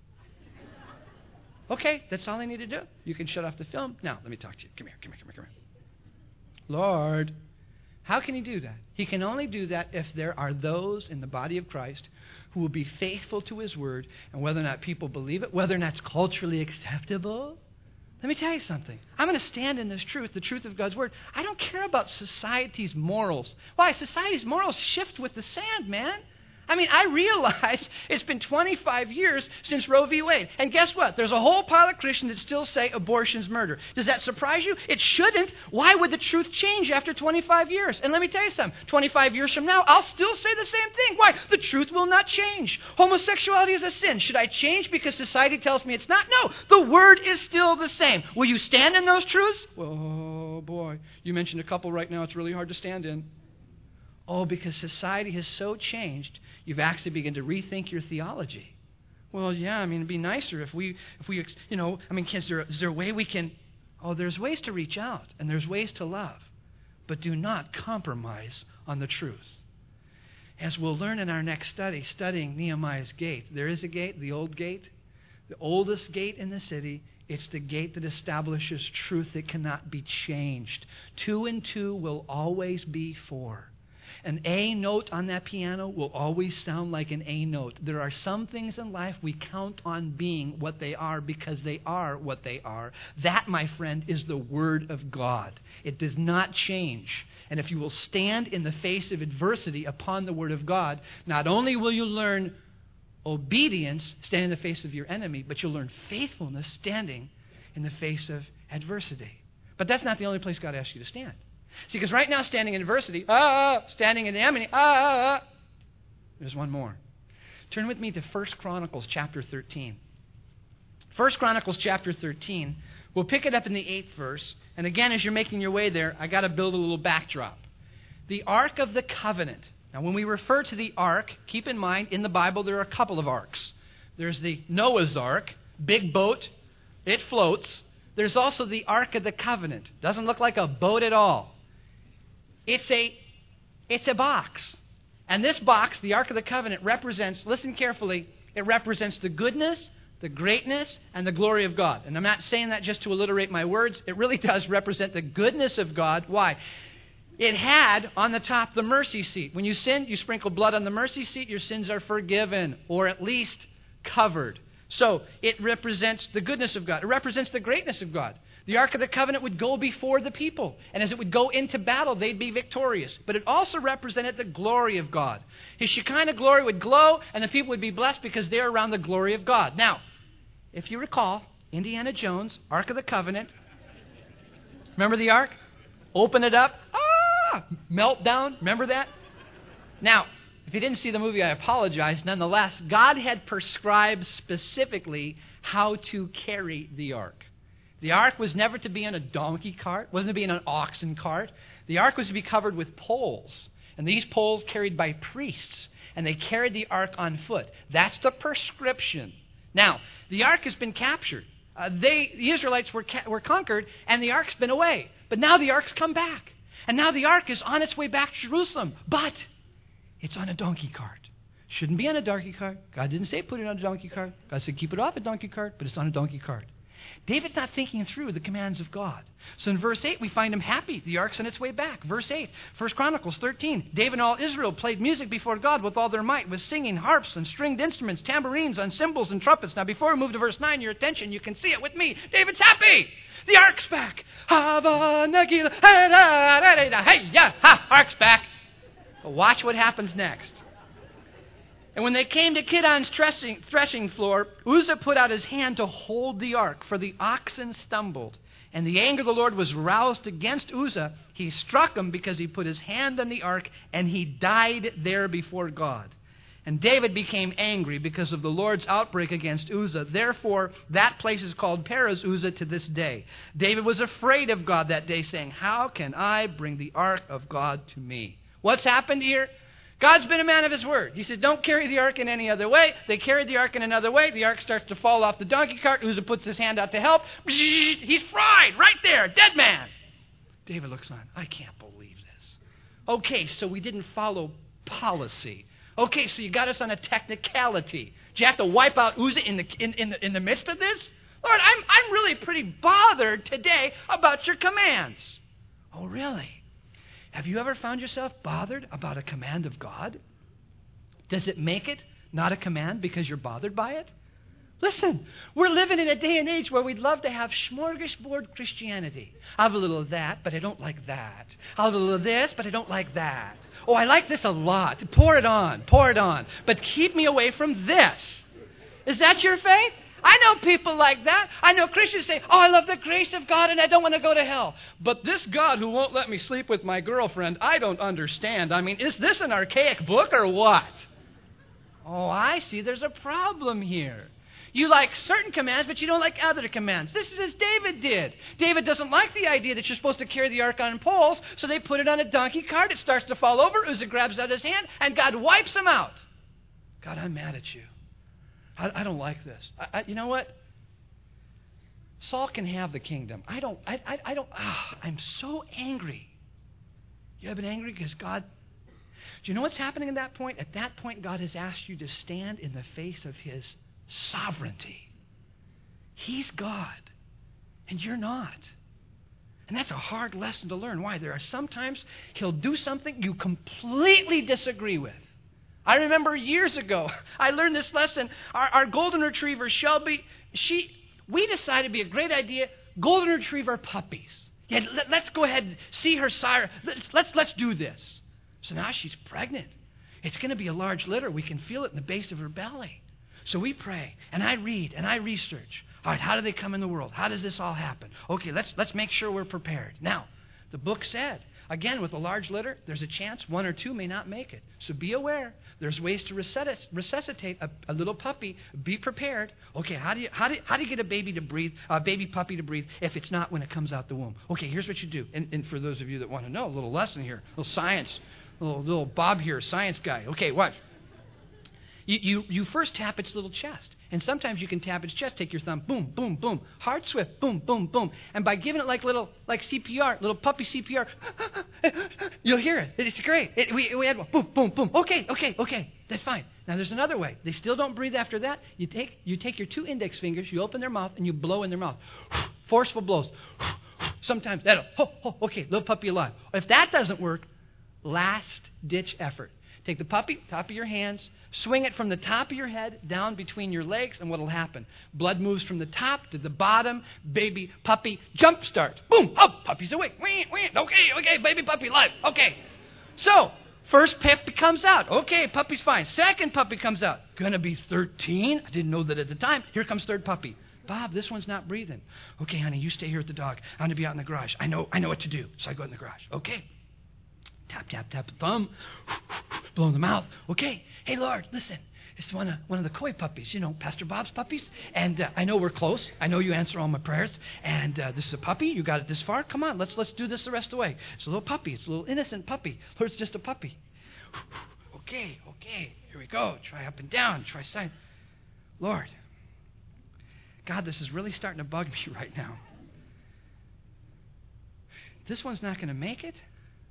Okay, that's all I need to do. You can shut off the film. Now, let me talk to you. Come here, come here, come here, come here. Lord, how can He do that? He can only do that if there are those in the body of Christ who will be faithful to His word, and whether or not people believe it, whether or not it's culturally acceptable. Let me tell you something. I'm going to stand in this truth, the truth of God's word. I don't care about society's morals. Why? Society's morals shift with the sand, man. I mean, I realize it's been twenty-five years since Roe v. Wade. And guess what? There's a whole pile of Christians that still say abortion's murder. Does that surprise you? It shouldn't. Why would the truth change after twenty-five years? And let me tell you something. twenty-five years from now, I'll still say the same thing. Why? The truth will not change. Homosexuality is a sin. Should I change because society tells me it's not? No. The word is still the same. Will you stand in those truths? Oh, boy. You mentioned a couple right now it's really hard to stand in. Oh, because society has so changed, you've actually begun to rethink your theology. Well, yeah, I mean, it'd be nicer if we, if we, you know, I mean, is there, is there a way we can, oh, there's ways to reach out, and there's ways to love, but do not compromise on the truth. As we'll learn in our next study, studying Nehemiah's gate, there is a gate, the old gate, the oldest gate in the city. It's the gate that establishes truth that cannot be changed. Two and two will always be four. An A note on that piano will always sound like an A note. There are some things in life we count on being what they are because they are what they are. That, my friend, is the Word of God. It does not change. And if you will stand in the face of adversity upon the Word of God, not only will you learn obedience, stand in the face of your enemy, but you'll learn faithfulness standing in the face of adversity. But that's not the only place God asks you to stand. See, because right now, standing in adversity, ah, standing in Amity, ah, ah, there's one more. Turn with me to First Chronicles chapter thirteen. First Chronicles chapter thirteen. We'll pick it up in the eighth verse. And again, as you're making your way there, I got to build a little backdrop. The Ark of the Covenant. Now, when we refer to the Ark, keep in mind, in the Bible, there are a couple of arks. There's the Noah's Ark, big boat. It floats. There's also the Ark of the Covenant. Doesn't look like a boat at all. It's a, it's a box. And this box, the Ark of the Covenant, represents, listen carefully, it represents the goodness, the greatness, and the glory of God. And I'm not saying that just to alliterate my words. It really does represent the goodness of God. Why? It had on the top the mercy seat. When you sin, you sprinkle blood on the mercy seat, your sins are forgiven, or at least covered. So it represents the goodness of God. It represents the greatness of God. The Ark of the Covenant would go before the people. And as it would go into battle, they'd be victorious. But it also represented the glory of God. His Shekinah glory would glow, and the people would be blessed because they're around the glory of God. Now, if you recall, Indiana Jones, Ark of the Covenant. Remember the Ark? Open it up. Ah! Meltdown. Remember that? Now, if you didn't see the movie, I apologize. Nonetheless, God had prescribed specifically how to carry the Ark. The Ark was never to be in a donkey cart, wasn't to be in an oxen cart. The Ark was to be covered with poles. And these poles carried by priests. And they carried the Ark on foot. That's the prescription. Now, the Ark has been captured. Uh, they, the Israelites were ca- were conquered, and the Ark's been away. But now the Ark's come back. And now the Ark is on its way back to Jerusalem. But it's on a donkey cart. Shouldn't be on a donkey cart. God didn't say put it on a donkey cart. God said keep it off a donkey cart, but it's on a donkey cart. David's not thinking through the commands of God. So in verse eight, we find him happy. The Ark's on its way back. Verse eight, First Chronicles thirteen. David and all Israel played music before God with all their might, with singing, harps and stringed instruments, tambourines on cymbals and trumpets. Now before we move to verse nine, your attention, you can see it with me. David's happy. The Ark's back. Hey, yeah, ha, Ark's back. But watch what happens next. And when they came to Kidon's threshing, threshing floor, Uzzah put out his hand to hold the ark, for the oxen stumbled. And the anger of the Lord was roused against Uzzah. He struck him because he put his hand on the ark, and he died there before God. And David became angry because of the Lord's outbreak against Uzzah. Therefore, that place is called Perez Uzzah to this day. David was afraid of God that day, saying, how can I bring the ark of God to me? What's happened here? God's been a man of his word. He said, don't carry the ark in any other way. They carried the ark in another way. The ark starts to fall off the donkey cart. Uzzah puts his hand out to help. He's fried right there, dead man. David looks on. I can't believe this. Okay, so we didn't follow policy. Okay, so you got us on a technicality. Do you have to wipe out Uzzah in the, in, in the, in the midst of this? Lord, I'm, I'm really pretty bothered today about your commands. Oh, really? Have you ever found yourself bothered about a command of God? Does it make it not a command because you're bothered by it? Listen, we're living in a day and age where we'd love to have smorgasbord Christianity. I have a little of that, but I don't like that. I have a little of this, but I don't like that. Oh, I like this a lot. Pour it on, pour it on. But keep me away from this. Is that your faith? I know people like that. I know Christians say, oh, I love the grace of God and I don't want to go to hell. But this God who won't let me sleep with my girlfriend, I don't understand. I mean, is this an archaic book or what? Oh, I see. There's a problem here. You like certain commands, but you don't like other commands. This is as David did. David doesn't like the idea that you're supposed to carry the ark on poles, so they put it on a donkey cart. It starts to fall over. Uzzah grabs out his hand, and God wipes him out. God, I'm mad at you. I, I don't like this. I, I, you know what? Saul can have the kingdom. I don't, I, I, I don't, ah, I'm so angry. You have been angry because God, do you know what's happening at that point? At that point, God has asked you to stand in the face of his sovereignty. He's God, and you're not. And that's a hard lesson to learn. Why? There are sometimes he'll do something you completely disagree with. I remember years ago, I learned this lesson. Our, our golden retriever, Shelby, she, we decided it'd be a great idea, golden retriever puppies. Yeah, let, let's go ahead and see her sire. Let's, let's, let's do this. So now she's pregnant. It's going to be a large litter. We can feel it in the base of her belly. So we pray, and I read, and I research. All right, how do they come in the world? How does this all happen? Okay, let's let's make sure we're prepared. Now, the book said Again, with a large litter, there's a chance one or two may not make it. So be aware. There's ways to resuscitate, resuscitate a, a little puppy. Be prepared. Okay, how do you how do you, how do you get a baby to breathe, a baby puppy to breathe if it's not when it comes out the womb? Okay, here's what you do. And, and for those of you that want to know, a little lesson here, a little science, a little, little Bob here, science guy. Okay, watch. You, you you first tap its little chest. And sometimes you can tap its chest, take your thumb, boom, boom, boom, hard, swift, boom, boom, boom. And by giving it like little, like C P R, little puppy C P R, you'll hear it. It's great. It, we, we had one, boom, boom, boom. Okay, okay, okay. That's fine. Now there's another way. They still don't breathe after that. You take you take your two index fingers, you open their mouth, and you blow in their mouth. Forceful blows. Sometimes that'll, oh, oh, okay, little puppy alive. If that doesn't work, last ditch effort. Take the puppy, top of your hands, swing it from the top of your head down between your legs, and what will happen? Blood moves from the top to the bottom. Baby puppy jump starts. Boom! Oh, puppy's awake. Wee, wee. Okay, okay, baby puppy live. Okay. So, first puppy comes out. Okay, puppy's fine. Second puppy comes out. Gonna be thirteen. I didn't know that at the time. Here comes third puppy. Bob, this one's not breathing. Okay, honey, you stay here with the dog. I'm gonna be out in the garage. I know, I know what to do. So I go in the garage. Okay. Tap, tap, tap the thumb, blow in the mouth. Okay, hey, Lord, listen. It's one of one of the koi puppies, you know, Pastor Bob's puppies. And uh, I know we're close. I know you answer all my prayers. And uh, this is a puppy. You got it this far. Come on, let's let's do this the rest of the way. It's a little puppy. It's a little innocent puppy. Lord, it's just a puppy. Okay, okay, here we go. Try up and down. Try side. Lord, God, this is really starting to bug me right now. This one's not going to make it.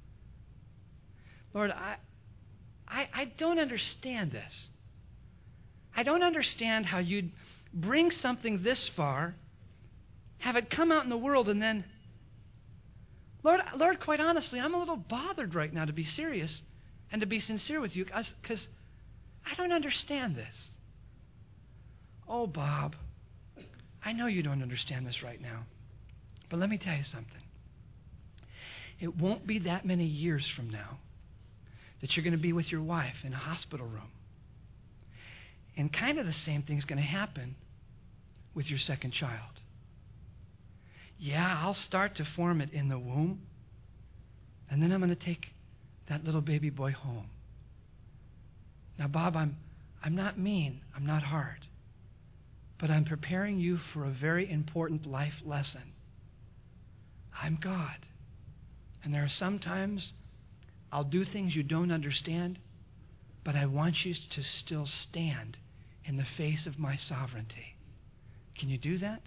Lord, I, I, I don't understand this. I don't understand how you'd bring something this far, have it come out in the world, and then, Lord, Lord, quite honestly, I'm a little bothered right now, to be serious and to be sincere with you, because I don't understand this. Oh, Bob, I know you don't understand this right now, but let me tell you something. It won't be that many years from now that you're going to be with your wife in a hospital room. And kind of the same thing's going to happen with your second child. Yeah, I'll start to form it in the womb, and then I'm going to take that little baby boy home. Now, Bob, I'm I'm not mean, I'm not hard, but I'm preparing you for a very important life lesson. I'm God, and there are some times I'll do things you don't understand, but I want you to still stand in the face of my sovereignty. Can you do that?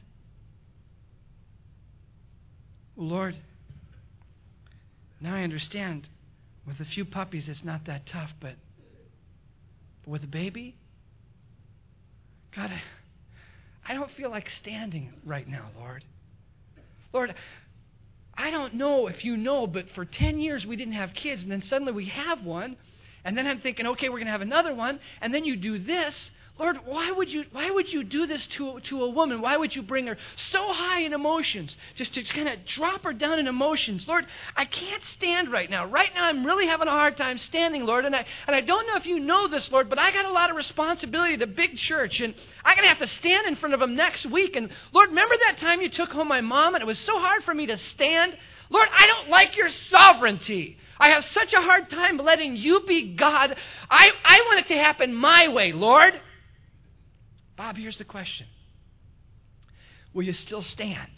Well, Lord, now I understand with a few puppies it's not that tough, but, but with a baby, God, I, I don't feel like standing right now, Lord. Lord, I don't know if you know, but for ten years we didn't have kids, and then suddenly we have one, and then I'm thinking, okay, we're going to have another one, and then you do this. Lord, why would you why would you do this to, to a woman? Why would you bring her so high in emotions, just to kind of drop her down in emotions? Lord, I can't stand right now. Right now I'm really having a hard time standing, Lord, and I and I don't know if you know this, Lord, but I got a lot of responsibility at a big church, and I'm going to have to stand in front of them next week. And Lord, remember that time you took home my mom, and it was so hard for me to stand? Lord, I don't like your sovereignty. I have such a hard time letting you be God. I, I want it to happen my way, Lord. Bob, here's the question. Will you still stand?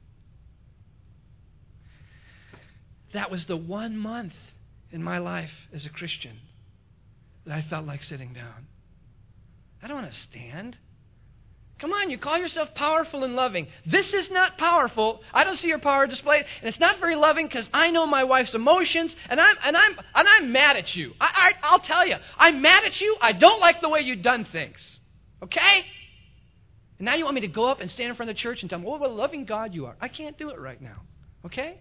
That was the one month in my life as a Christian that I felt like sitting down. I don't want to stand. Come on, you call yourself powerful and loving. This is not powerful. I don't see your power displayed, and it's not very loving because I know my wife's emotions, and I'm and I'm and I'm mad at you. I, I I'll tell you, I'm mad at you. I don't like the way you've done things. Okay? And now you want me to go up and stand in front of the church and tell them, oh, what a loving God you are. I can't do it right now. Okay?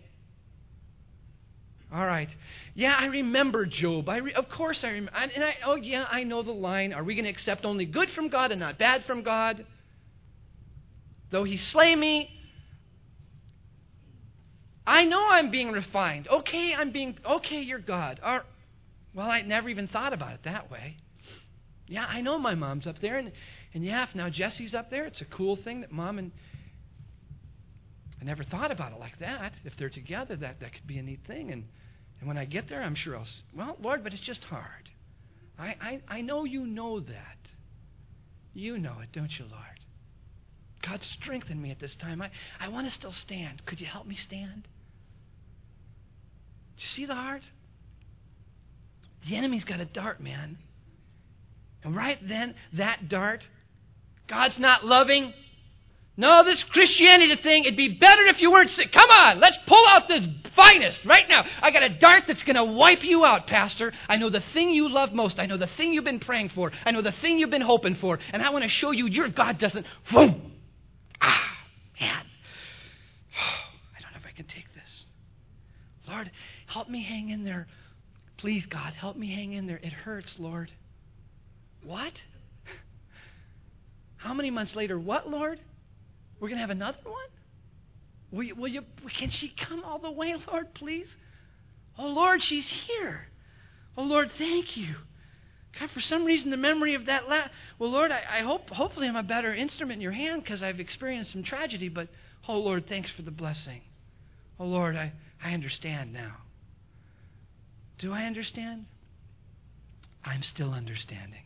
All right. Yeah, I remember Job. I re- of course I remember. And I, oh, yeah, I know the line. Are we going to accept only good from God and not bad from God? Though he slay me, I know I'm being refined. Okay, I'm being, okay, you're God. All, well, I never even thought about it that way. Yeah, I know my mom's up there, and, and yeah, if now Jesse's up there, it's a cool thing that mom and I never thought about it like that. If they're together, that, that could be a neat thing. And And when I get there, I'm sure I'll say, well, Lord, but it's just hard. I, I, I know you know that. You know it, don't you, Lord? God, strengthen me at this time. I, I want to still stand. Could you help me stand? Do you see the heart? The enemy's got a dart, man. And right then, that dart, God's not loving. No, this Christianity thing, it'd be better if you weren't sick. Come on, let's pull out this finest right now. I got a dart that's going to wipe you out, Pastor. I know the thing you love most. I know the thing you've been praying for. I know the thing you've been hoping for. And I want to show you your God doesn't. Boom! Ah, man. I don't know if I can take this. Lord, help me hang in there. Please, God, help me hang in there. It hurts, Lord. What? How many months later? What, Lord? We're going to have another one? Will you, will you, can she come all the way, Lord, please? Oh, Lord, she's here. Oh, Lord, thank you. God, for some reason, the memory of that last... Well, Lord, I, I hope, hopefully I'm a better instrument in your hand because I've experienced some tragedy, but, oh, Lord, thanks for the blessing. Oh, Lord, I, I understand now. Do I understand? I'm still understanding.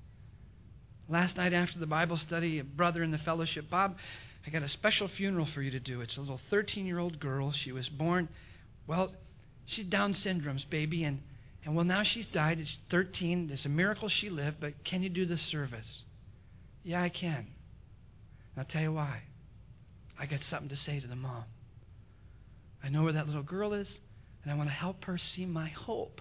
Last night after the Bible study, a brother in the fellowship, Bob, I got a special funeral for you to do. It's a little thirteen-year-old girl. She was born, well, she's Down syndrome's baby, and, and well, now she's died. It's thirteen. It's a miracle she lived, but can you do the service? Yeah, I can. I'll tell you why. I got something to say to the mom. I know where that little girl is, and I want to help her see my hope.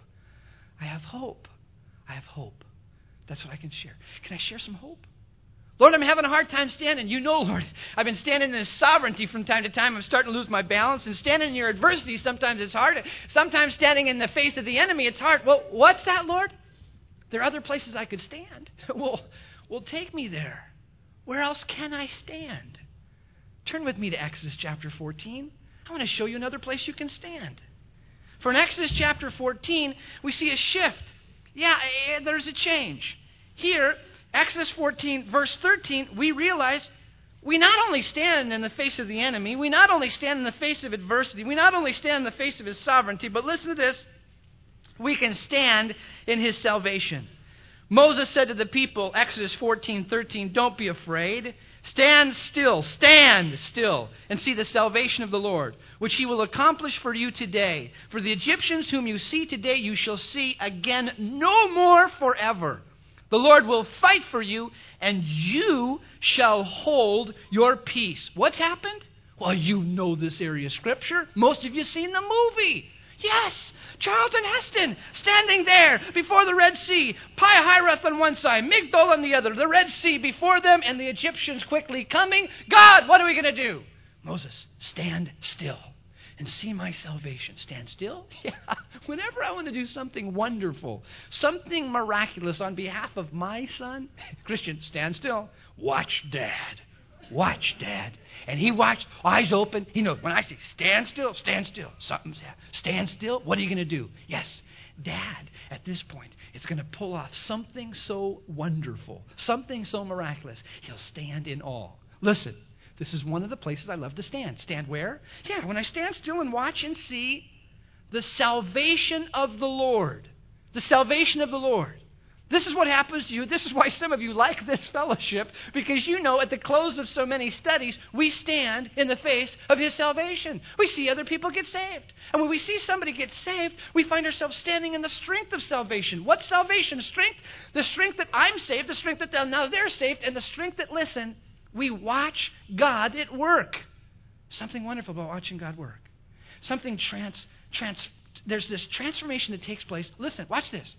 I have hope. I have hope. That's what I can share. Can I share some hope? Lord, I'm having a hard time standing. You know, Lord, I've been standing in His sovereignty from time to time. I'm starting to lose my balance. And standing in your adversity, sometimes it's hard. Sometimes standing in the face of the enemy, it's hard. Well, what's that, Lord? There are other places I could stand. well, well, take me there. Where else can I stand? Turn with me to Exodus chapter fourteen. I want to show you another place you can stand. For in Exodus chapter fourteen, we see a shift. Yeah, there's a change. Here, Exodus fourteen, verse thirteen, we realize we not only stand in the face of the enemy, we not only stand in the face of adversity, we not only stand in the face of His sovereignty, but listen to this, we can stand in His salvation. Moses said to the people, Exodus fourteen thirteen, don't be afraid. Stand still, stand still, and see the salvation of the Lord, which He will accomplish for you today. For the Egyptians whom you see today, you shall see again no more forever. The Lord will fight for you, and you shall hold your peace. What's happened? Well, you know this area of Scripture. Most of you have seen the movie. Yes, Charlton Heston standing there before the Red Sea. Pi-Hahiroth on one side, Migdol on the other. The Red Sea before them, and the Egyptians quickly coming. God, what are we going to do? Moses, stand still and see my salvation. Stand still? Yeah. Whenever I want to do something wonderful, something miraculous on behalf of my son, Christian, stand still. Watch Dad. Watch Dad. And he watched, eyes open. He knows, when I say stand still, stand still. Something's happening. Stand still? What are you going to do? Yes, Dad, at this point, is going to pull off something so wonderful, something so miraculous. He'll stand in awe. Listen. This is one of the places I love to stand. Stand where? Yeah, when I stand still and watch and see the salvation of the Lord. The salvation of the Lord. This is what happens to you. This is why some of you like this fellowship, because you know at the close of so many studies, we stand in the face of His salvation. We see other people get saved. And when we see somebody get saved, we find ourselves standing in the strength of salvation. What salvation? Strength? The strength that I'm saved, the strength that now they're saved, and the strength that, listen, we watch God at work. Something wonderful about watching God work. Something trans, trans, there's this transformation that takes place. Listen, watch this.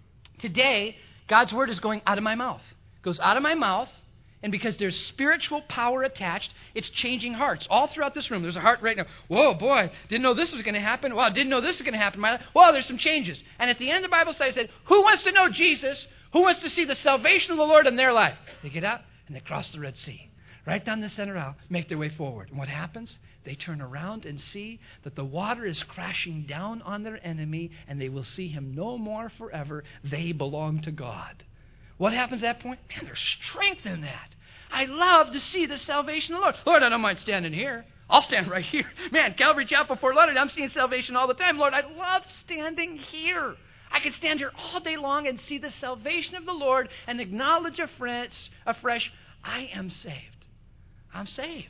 Today, God's word is going out of my mouth. It goes out of my mouth, and because there's spiritual power attached, it's changing hearts. All throughout this room, there's a heart right now. Whoa, boy, didn't know this was going to happen. Wow, didn't know this was going to happen in my life. Well, there's some changes. And at the end of the Bible study, I said, who wants to know Jesus? Who wants to see the salvation of the Lord in their life? They get out. And they cross the Red Sea, right down the center aisle, make their way forward. And what happens? They turn around and see that the water is crashing down on their enemy, and they will see him no more forever. They belong to God. What happens at that point? Man, there's strength in that. I love to see the salvation of the Lord. Lord, I don't mind standing here. I'll stand right here. Man, Calvary Chapel, Fort Lauderdale, I'm seeing salvation all the time. Lord, I love standing here. I could stand here all day long and see the salvation of the Lord and acknowledge afresh, afresh, I am saved. I'm saved.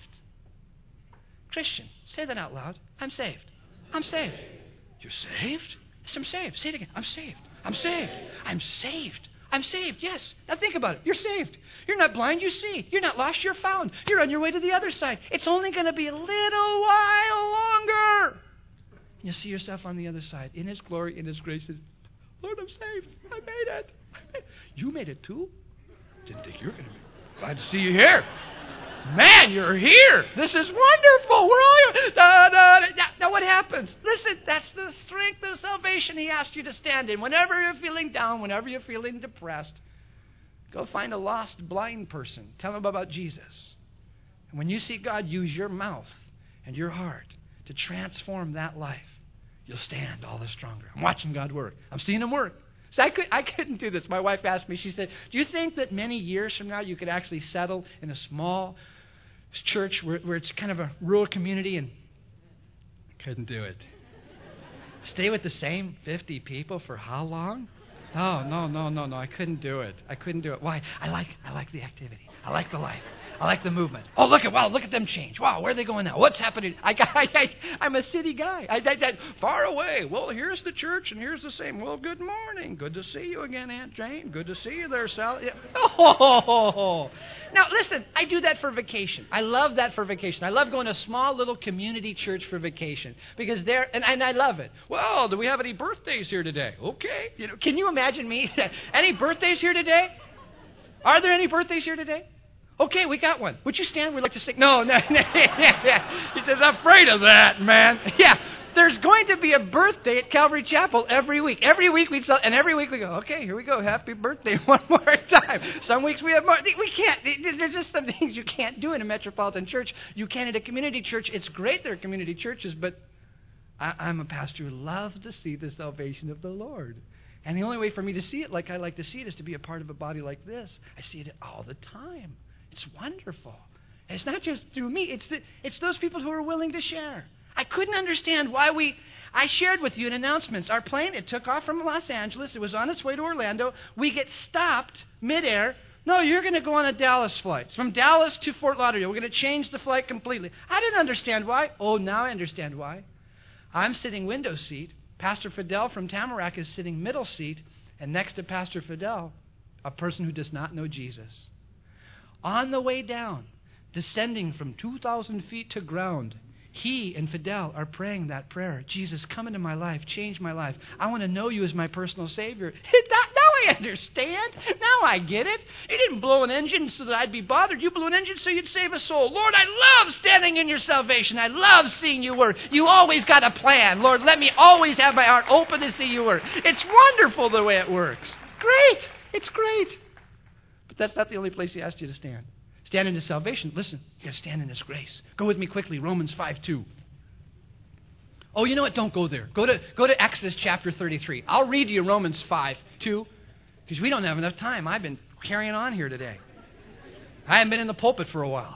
Christian, say that out loud. I'm saved. I'm saved. You're saved? Yes, I'm saved. Say it again. I'm saved. I'm saved. I'm saved. I'm saved. Yes. Now think about it. You're saved. You're not blind. You see. You're not lost. You're found. You're on your way to the other side. It's only going to be a little while longer. You see yourself on the other side in His glory, in His grace. Lord, I'm saved. I made it. I made it. You made it too? Didn't think you were going to be. Glad to see you here. Man, you're here. This is wonderful. Where are you? Da, da, da. Now, now what happens? Listen, that's the strength of salvation He asked you to stand in. Whenever you're feeling down, whenever you're feeling depressed, go find a lost blind person. Tell them about Jesus. And when you see God use your mouth and your heart to transform that life, you'll stand all the stronger. I'm watching God work. I'm seeing Him work. So I, could, I couldn't do this. My wife asked me, she said, do you think that many years from now you could actually settle in a small church where, where it's kind of a rural community? And I couldn't do it. Stay with the same fifty people for how long? No, no, no, no, no. I couldn't do it. I couldn't do it. Why? I like I like the activity. I like the life. I like the movement. Oh, look at wow! Look at them change. Wow, where are they going now? What's happening? I, I, I I'm a city guy. I, I, I far away. Well, here's the church, and here's the same. Well, good morning. Good to see you again, Aunt Jane. Good to see you there, Sally. Yeah. Oh, now listen. I do that for vacation. I love that for vacation. I love going to a small little community church for vacation because there, and, and I love it. Well, do we have any birthdays here today? Okay. You know, can you imagine me? Any birthdays here today? Are there any birthdays here today? Okay, we got one. Would you stand? We'd like to sing. No, no, no. He says, I'm afraid of that, man. Yeah, there's going to be a birthday at Calvary Chapel every week. Every week we and every week we go, okay, here we go. Happy birthday one more time. Some weeks we have more. We can't. There's just some things you can't do in a metropolitan church. You can at a community church. It's great there are community churches, but I, I'm a pastor who loves to see the salvation of the Lord. And the only way for me to see it like I like to see it is to be a part of a body like this. I see it all the time. It's wonderful. And it's not just through me. It's the, it's those people who are willing to share. I couldn't understand why we... I shared with you in announcements. Our plane, it took off from Los Angeles. It was on its way to Orlando. We get stopped midair. No, you're going to go on a Dallas flight. It's from Dallas to Fort Lauderdale. We're going to change the flight completely. I didn't understand why. Oh, now I understand why. I'm sitting window seat. Pastor Fidel from Tamarack is sitting middle seat. And next to Pastor Fidel, a person who does not know Jesus. On the way down, descending from two thousand feet to ground, he and Fidel are praying that prayer. Jesus, come into my life. Change my life. I want to know you as my personal Savior. Now I understand. Now I get it. You didn't blow an engine so that I'd be bothered. You blew an engine so you'd save a soul. Lord, I love standing in your salvation. I love seeing you work. You always got a plan. Lord, let me always have my heart open to see you work. It's wonderful the way it works. Great. It's great. But that's not the only place He asked you to stand. Stand in His salvation. Listen, you got to stand in His grace. Go with me quickly, Romans five two. Oh, you know what? Don't go there. Go to go to Exodus chapter thirty-three. I'll read you Romans five two because we don't have enough time. I've been carrying on here today. I haven't been in the pulpit for a while.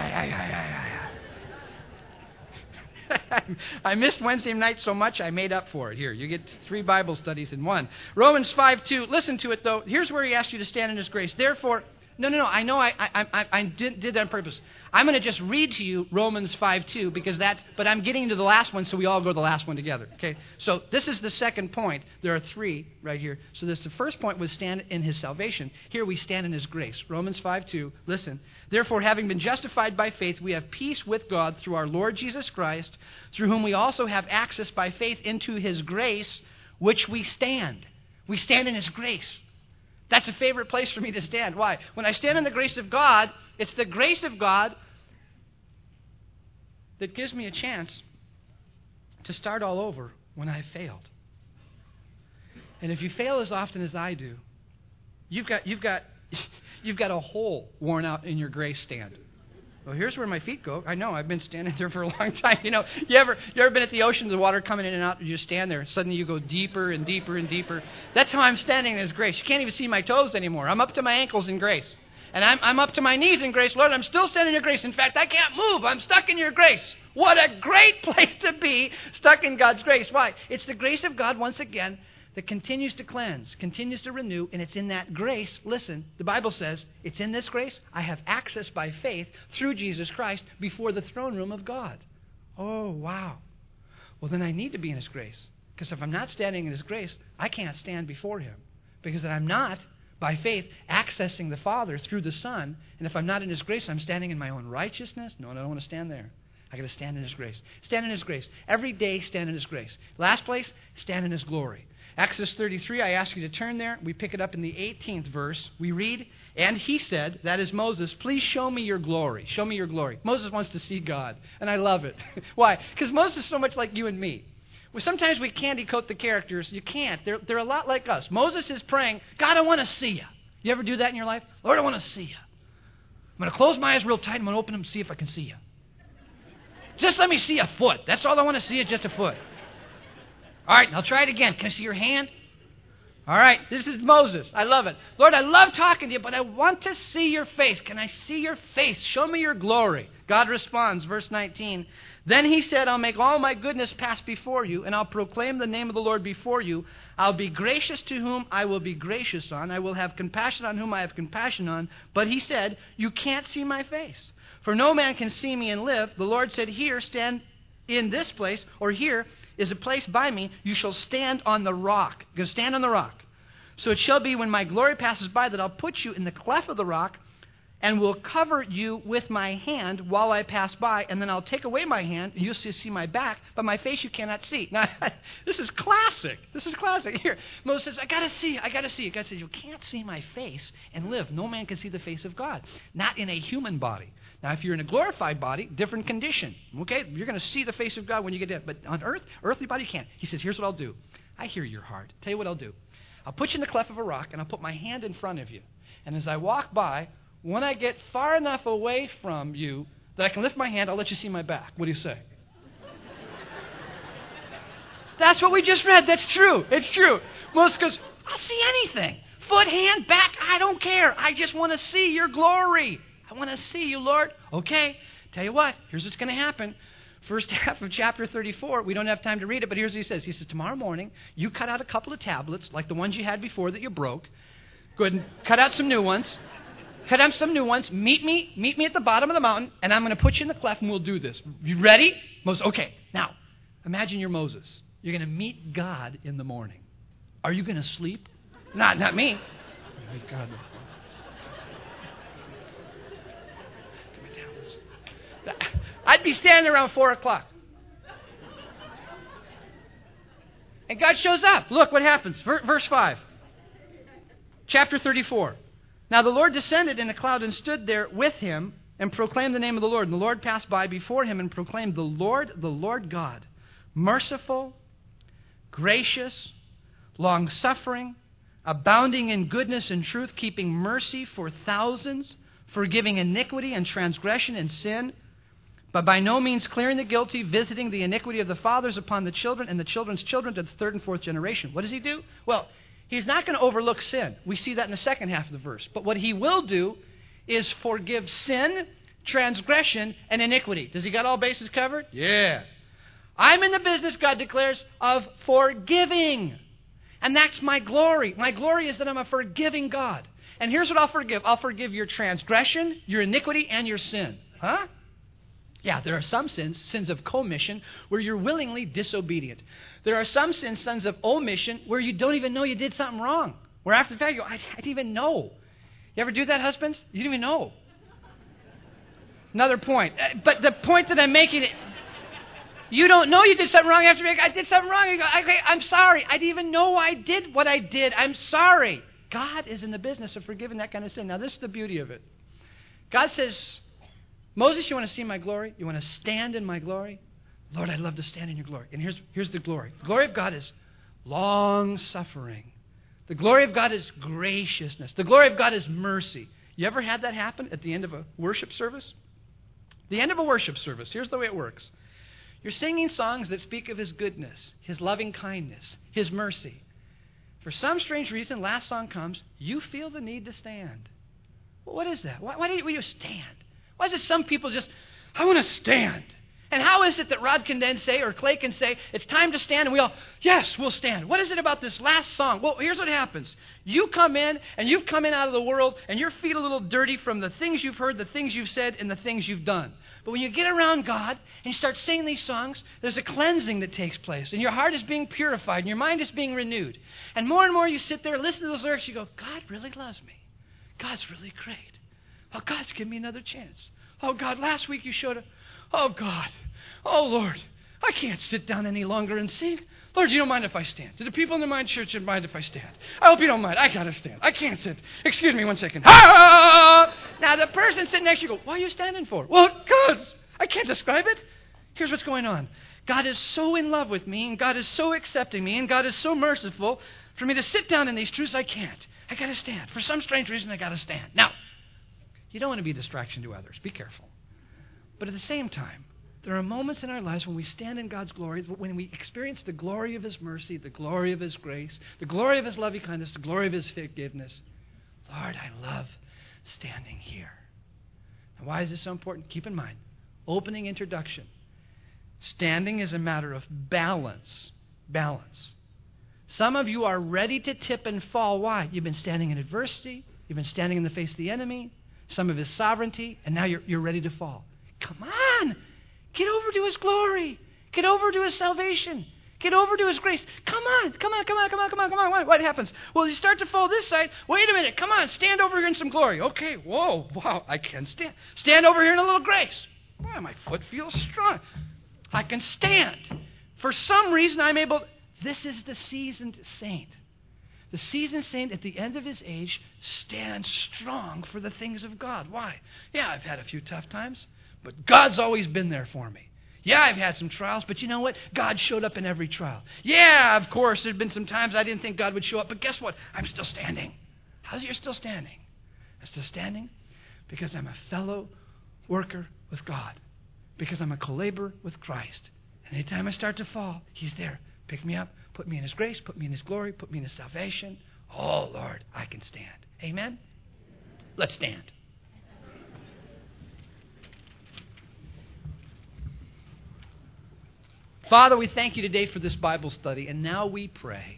I missed Wednesday night so much I made up for it. Here, you get three Bible studies in one. Romans five two. Listen to it, though. Here's where He asked you to stand in His grace. Therefore, no, no, no. I know I I, I, I did, did that on purpose. I'm going to just read to you Romans five two because that's, but I'm getting to the last one, so we all go to the last one together. Okay? So this is the second point. There are three right here. So this the first point was stand in His salvation. Here we stand in His grace. Romans five two. Listen. Therefore, having been justified by faith, we have peace with God through our Lord Jesus Christ, through whom we also have access by faith into His grace, which we stand. We stand in His grace. That's a favorite place for me to stand. Why? When I stand in the grace of God, it's the grace of God that gives me a chance to start all over when I failed. And if you fail as often as I do, you've got you've got you've got a hole worn out in your grace stand. Well, here's where my feet go. I know, I've been standing there for a long time. You know, you ever you ever been at the ocean, the water coming in and out, and you stand there, suddenly you go deeper and deeper and deeper. That's how I'm standing in His grace. You can't even see my toes anymore. I'm up to my ankles in grace. And I'm, I'm up to my knees in grace. Lord, I'm still standing in your grace. In fact, I can't move. I'm stuck in your grace. What a great place to be, stuck in God's grace. Why? It's the grace of God, once again, that continues to cleanse, continues to renew, and it's in that grace. Listen, the Bible says, it's in this grace I have access by faith through Jesus Christ before the throne room of God. Oh, wow. Well, then I need to be in His grace. Because if I'm not standing in His grace, I can't stand before Him. Because then I'm not, by faith, accessing the Father through the Son. And if I'm not in His grace, I'm standing in my own righteousness. No, I don't want to stand there. I got to stand in His grace. Stand in His grace. Every day, stand in His grace. Last place, stand in His glory. Exodus thirty-three, I ask you to turn there. We pick it up in the eighteenth verse. We read, and he said, that is Moses, please show me your glory. Show me your glory. Moses wants to see God, and I love it. Why? Because Moses is so much like you and me. Well, sometimes we candy coat the characters. You can't. They're, they're a lot like us. Moses is praying, God, I want to see you. You ever do that in your life? Lord, I want to see you. I'm going to close my eyes real tight. I'm going to open them and see if I can see you. Just let me see a foot. That's all I want to see is just a foot. All right, I'll try it again. Can I see your hand? All right, this is Moses. I love it. Lord, I love talking to you, but I want to see your face. Can I see your face? Show me your glory. God responds, verse nineteen. Then he said, I'll make all my goodness pass before you, and I'll proclaim the name of the Lord before you. I'll be gracious to whom I will be gracious on. I will have compassion on whom I have compassion on. But he said, you can't see my face. For no man can see me and live. The Lord said, here, stand in this place, or here is a place by me. You shall stand on the rock. You're going to stand on the rock. So it shall be when my glory passes by that I'll put you in the cleft of the rock and will cover you with my hand while I pass by, and then I'll take away my hand, and you'll see my back, but my face you cannot see. Now, this is classic. This is classic. Here, Moses says, I got to see, I got to see. God says, you can't see my face and live. No man can see the face of God, not in a human body. Now, if you're in a glorified body, different condition. Okay, you're going to see the face of God when you get there. But on earth, earthly body, you can't. He says, here's what I'll do. I hear your heart. Tell you what I'll do. I'll put you in the cleft of a rock, and I'll put my hand in front of you. And as I walk by, when I get far enough away from you that I can lift my hand, I'll let you see my back. What do you say? That's what we just read. That's true. It's true. Moses goes, I'll see anything. Foot, hand, back, I don't care. I just want to see your glory. I want to see you, Lord. Okay, tell you what, here's what's going to happen. First half of chapter thirty-four, we don't have time to read it, but here's what he says. He says, tomorrow morning, you cut out a couple of tablets, like the ones you had before that you broke. Go ahead and cut out some new ones. Cut out some new ones. Meet me, meet me at the bottom of the mountain, and I'm going to put you in the cleft, and we'll do this. You ready? Moses, okay. Now, imagine you're Moses. You're going to meet God in the morning. Are you going to sleep? Not, not me. Meet God. I'd be standing around four o'clock. And God shows up. Look what happens. Verse five. Chapter thirty-four. Now the Lord descended in a cloud and stood there with him and proclaimed the name of the Lord. And the Lord passed by before him and proclaimed, the Lord, the Lord God, merciful, gracious, long-suffering, abounding in goodness and truth, keeping mercy for thousands, forgiving iniquity and transgression and sin, but by no means clearing the guilty, visiting the iniquity of the fathers upon the children and the children's children to the third and fourth generation. What does he do? Well, he's not going to overlook sin. We see that in the second half of the verse. But what he will do is forgive sin, transgression, and iniquity. Does he got all bases covered? Yeah. I'm in the business, God declares, of forgiving. And that's my glory. My glory is that I'm a forgiving God. And here's what I'll forgive. I'll forgive your transgression, your iniquity, and your sin. Huh? Yeah, there are some sins, sins of commission, where you're willingly disobedient. There are some sins, sins of omission, where you don't even know you did something wrong. Where after the fact, you go, I, I didn't even know. You ever do that, husbands? You didn't even know. Another point. But the point that I'm making, you don't know you did something wrong after I did something wrong. You go, okay, I'm sorry. I didn't even know I did what I did. I'm sorry. God is in the business of forgiving that kind of sin. Now, this is the beauty of it. God says, Moses, you want to see my glory? You want to stand in my glory? Lord, I'd love to stand in your glory. And here's, here's the glory. The glory of God is long-suffering. The glory of God is graciousness. The glory of God is mercy. You ever had that happen at the end of a worship service? The end of a worship service, here's the way it works. You're singing songs that speak of his goodness, his loving kindness, his mercy. For some strange reason, last song comes, you feel the need to stand. Well, what is that? Why, why do you, will you stand? Why is it some people just, I want to stand? And how is it that Rod can then say, or Clay can say, it's time to stand, and we all, yes, we'll stand. What is it about this last song? Well, here's what happens. You come in, and you've come in out of the world, and your feet a little dirty from the things you've heard, the things you've said, and the things you've done. But when you get around God, and you start singing these songs, there's a cleansing that takes place, and your heart is being purified, and your mind is being renewed. And more and more you sit there, listen to those lyrics, you go, God really loves me. God's really great. Oh, God's given me another chance. Oh, God, last week you showed up. Oh, God. Oh, Lord. I can't sit down any longer and sing. Lord, you don't mind if I stand. Do the people in the Mind Church mind if I stand? I hope you don't mind. I got to stand. I can't sit. Excuse me one second. Ah! Now, the person sitting next to you go, what are you standing for? Well, God, I can't describe it. Here's what's going on. God is so in love with me, and God is so accepting me, and God is so merciful. For me to sit down in these truths, I can't. I got to stand. For some strange reason, I got to stand. Now, you don't want to be a distraction to others. Be careful. But at the same time, there are moments in our lives when we stand in God's glory, when we experience the glory of His mercy, the glory of His grace, the glory of His loving kindness, the glory of His forgiveness. Lord, I love standing here. Now, why is this so important? Keep in mind, opening introduction. Standing is a matter of balance. Balance. Some of you are ready to tip and fall. Why? You've been standing in adversity. You've been standing in the face of the enemy, some of His sovereignty, and now you're, you're ready to fall. Come on. Get over to His glory. Get over to His salvation. Get over to His grace. Come on, come on, come on, come on, come on, come on. What, what happens? Well, you start to fall this side. Wait a minute. Come on, stand over here in some glory. Okay, whoa, wow, I can stand. Stand over here in a little grace. Wow, my foot feels strong. I can stand. For some reason, I'm able to. This is the seasoned saint. The seasoned saint at the end of his age stands strong for the things of God. Why? Yeah, I've had a few tough times, but God's always been there for me. Yeah, I've had some trials, but you know what? God showed up in every trial. Yeah, of course, there have been some times I didn't think God would show up, but guess what? I'm still standing. How's it you're still standing? I'm still standing because I'm a fellow worker with God, because I'm a co-laborer with Christ. And anytime I start to fall, He's there. Pick me up, put me in His grace, put me in His glory, put me in His salvation. Oh, Lord, I can stand. Amen? Let's stand. Father, we thank You today for this Bible study, and now we pray.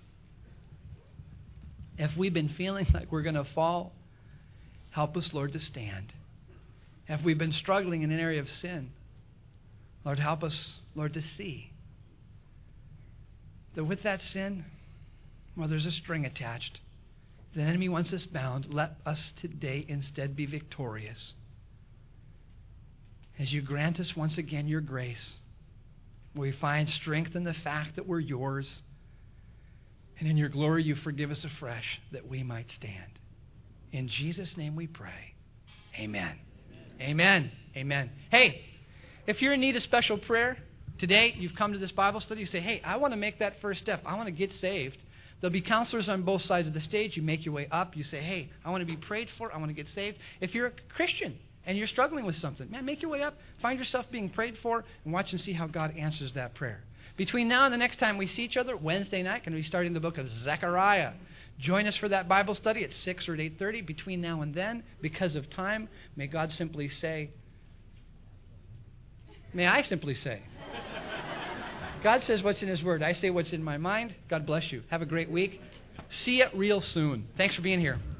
If we've been feeling like we're going to fall, help us, Lord, to stand. If we've been struggling in an area of sin, Lord, help us, Lord, to see that with that sin, well, there's a string attached. The enemy wants us bound. Let us today instead be victorious. As You grant us once again Your grace, we find strength in the fact that we're Yours. And in Your glory, You forgive us afresh that we might stand. In Jesus' name we pray. Amen. Amen. Amen. Hey, if you're in need of special prayer, today you've come to this Bible study, you say, hey, I want to make that first step. I want to get saved. There'll be counselors on both sides of the stage. You make your way up. You say, hey, I want to be prayed for. I want to get saved. If you're a Christian and you're struggling with something, man, make your way up. Find yourself being prayed for and watch and see how God answers that prayer. Between now and the next time we see each other, Wednesday night, going to be starting the book of Zechariah. Join us for that Bible study at six or at eight thirty. Between now and then, because of time, may God simply say, may I simply say, God says what's in His Word. I say what's in my mind. God bless you. Have a great week. See you real soon. Thanks for being here.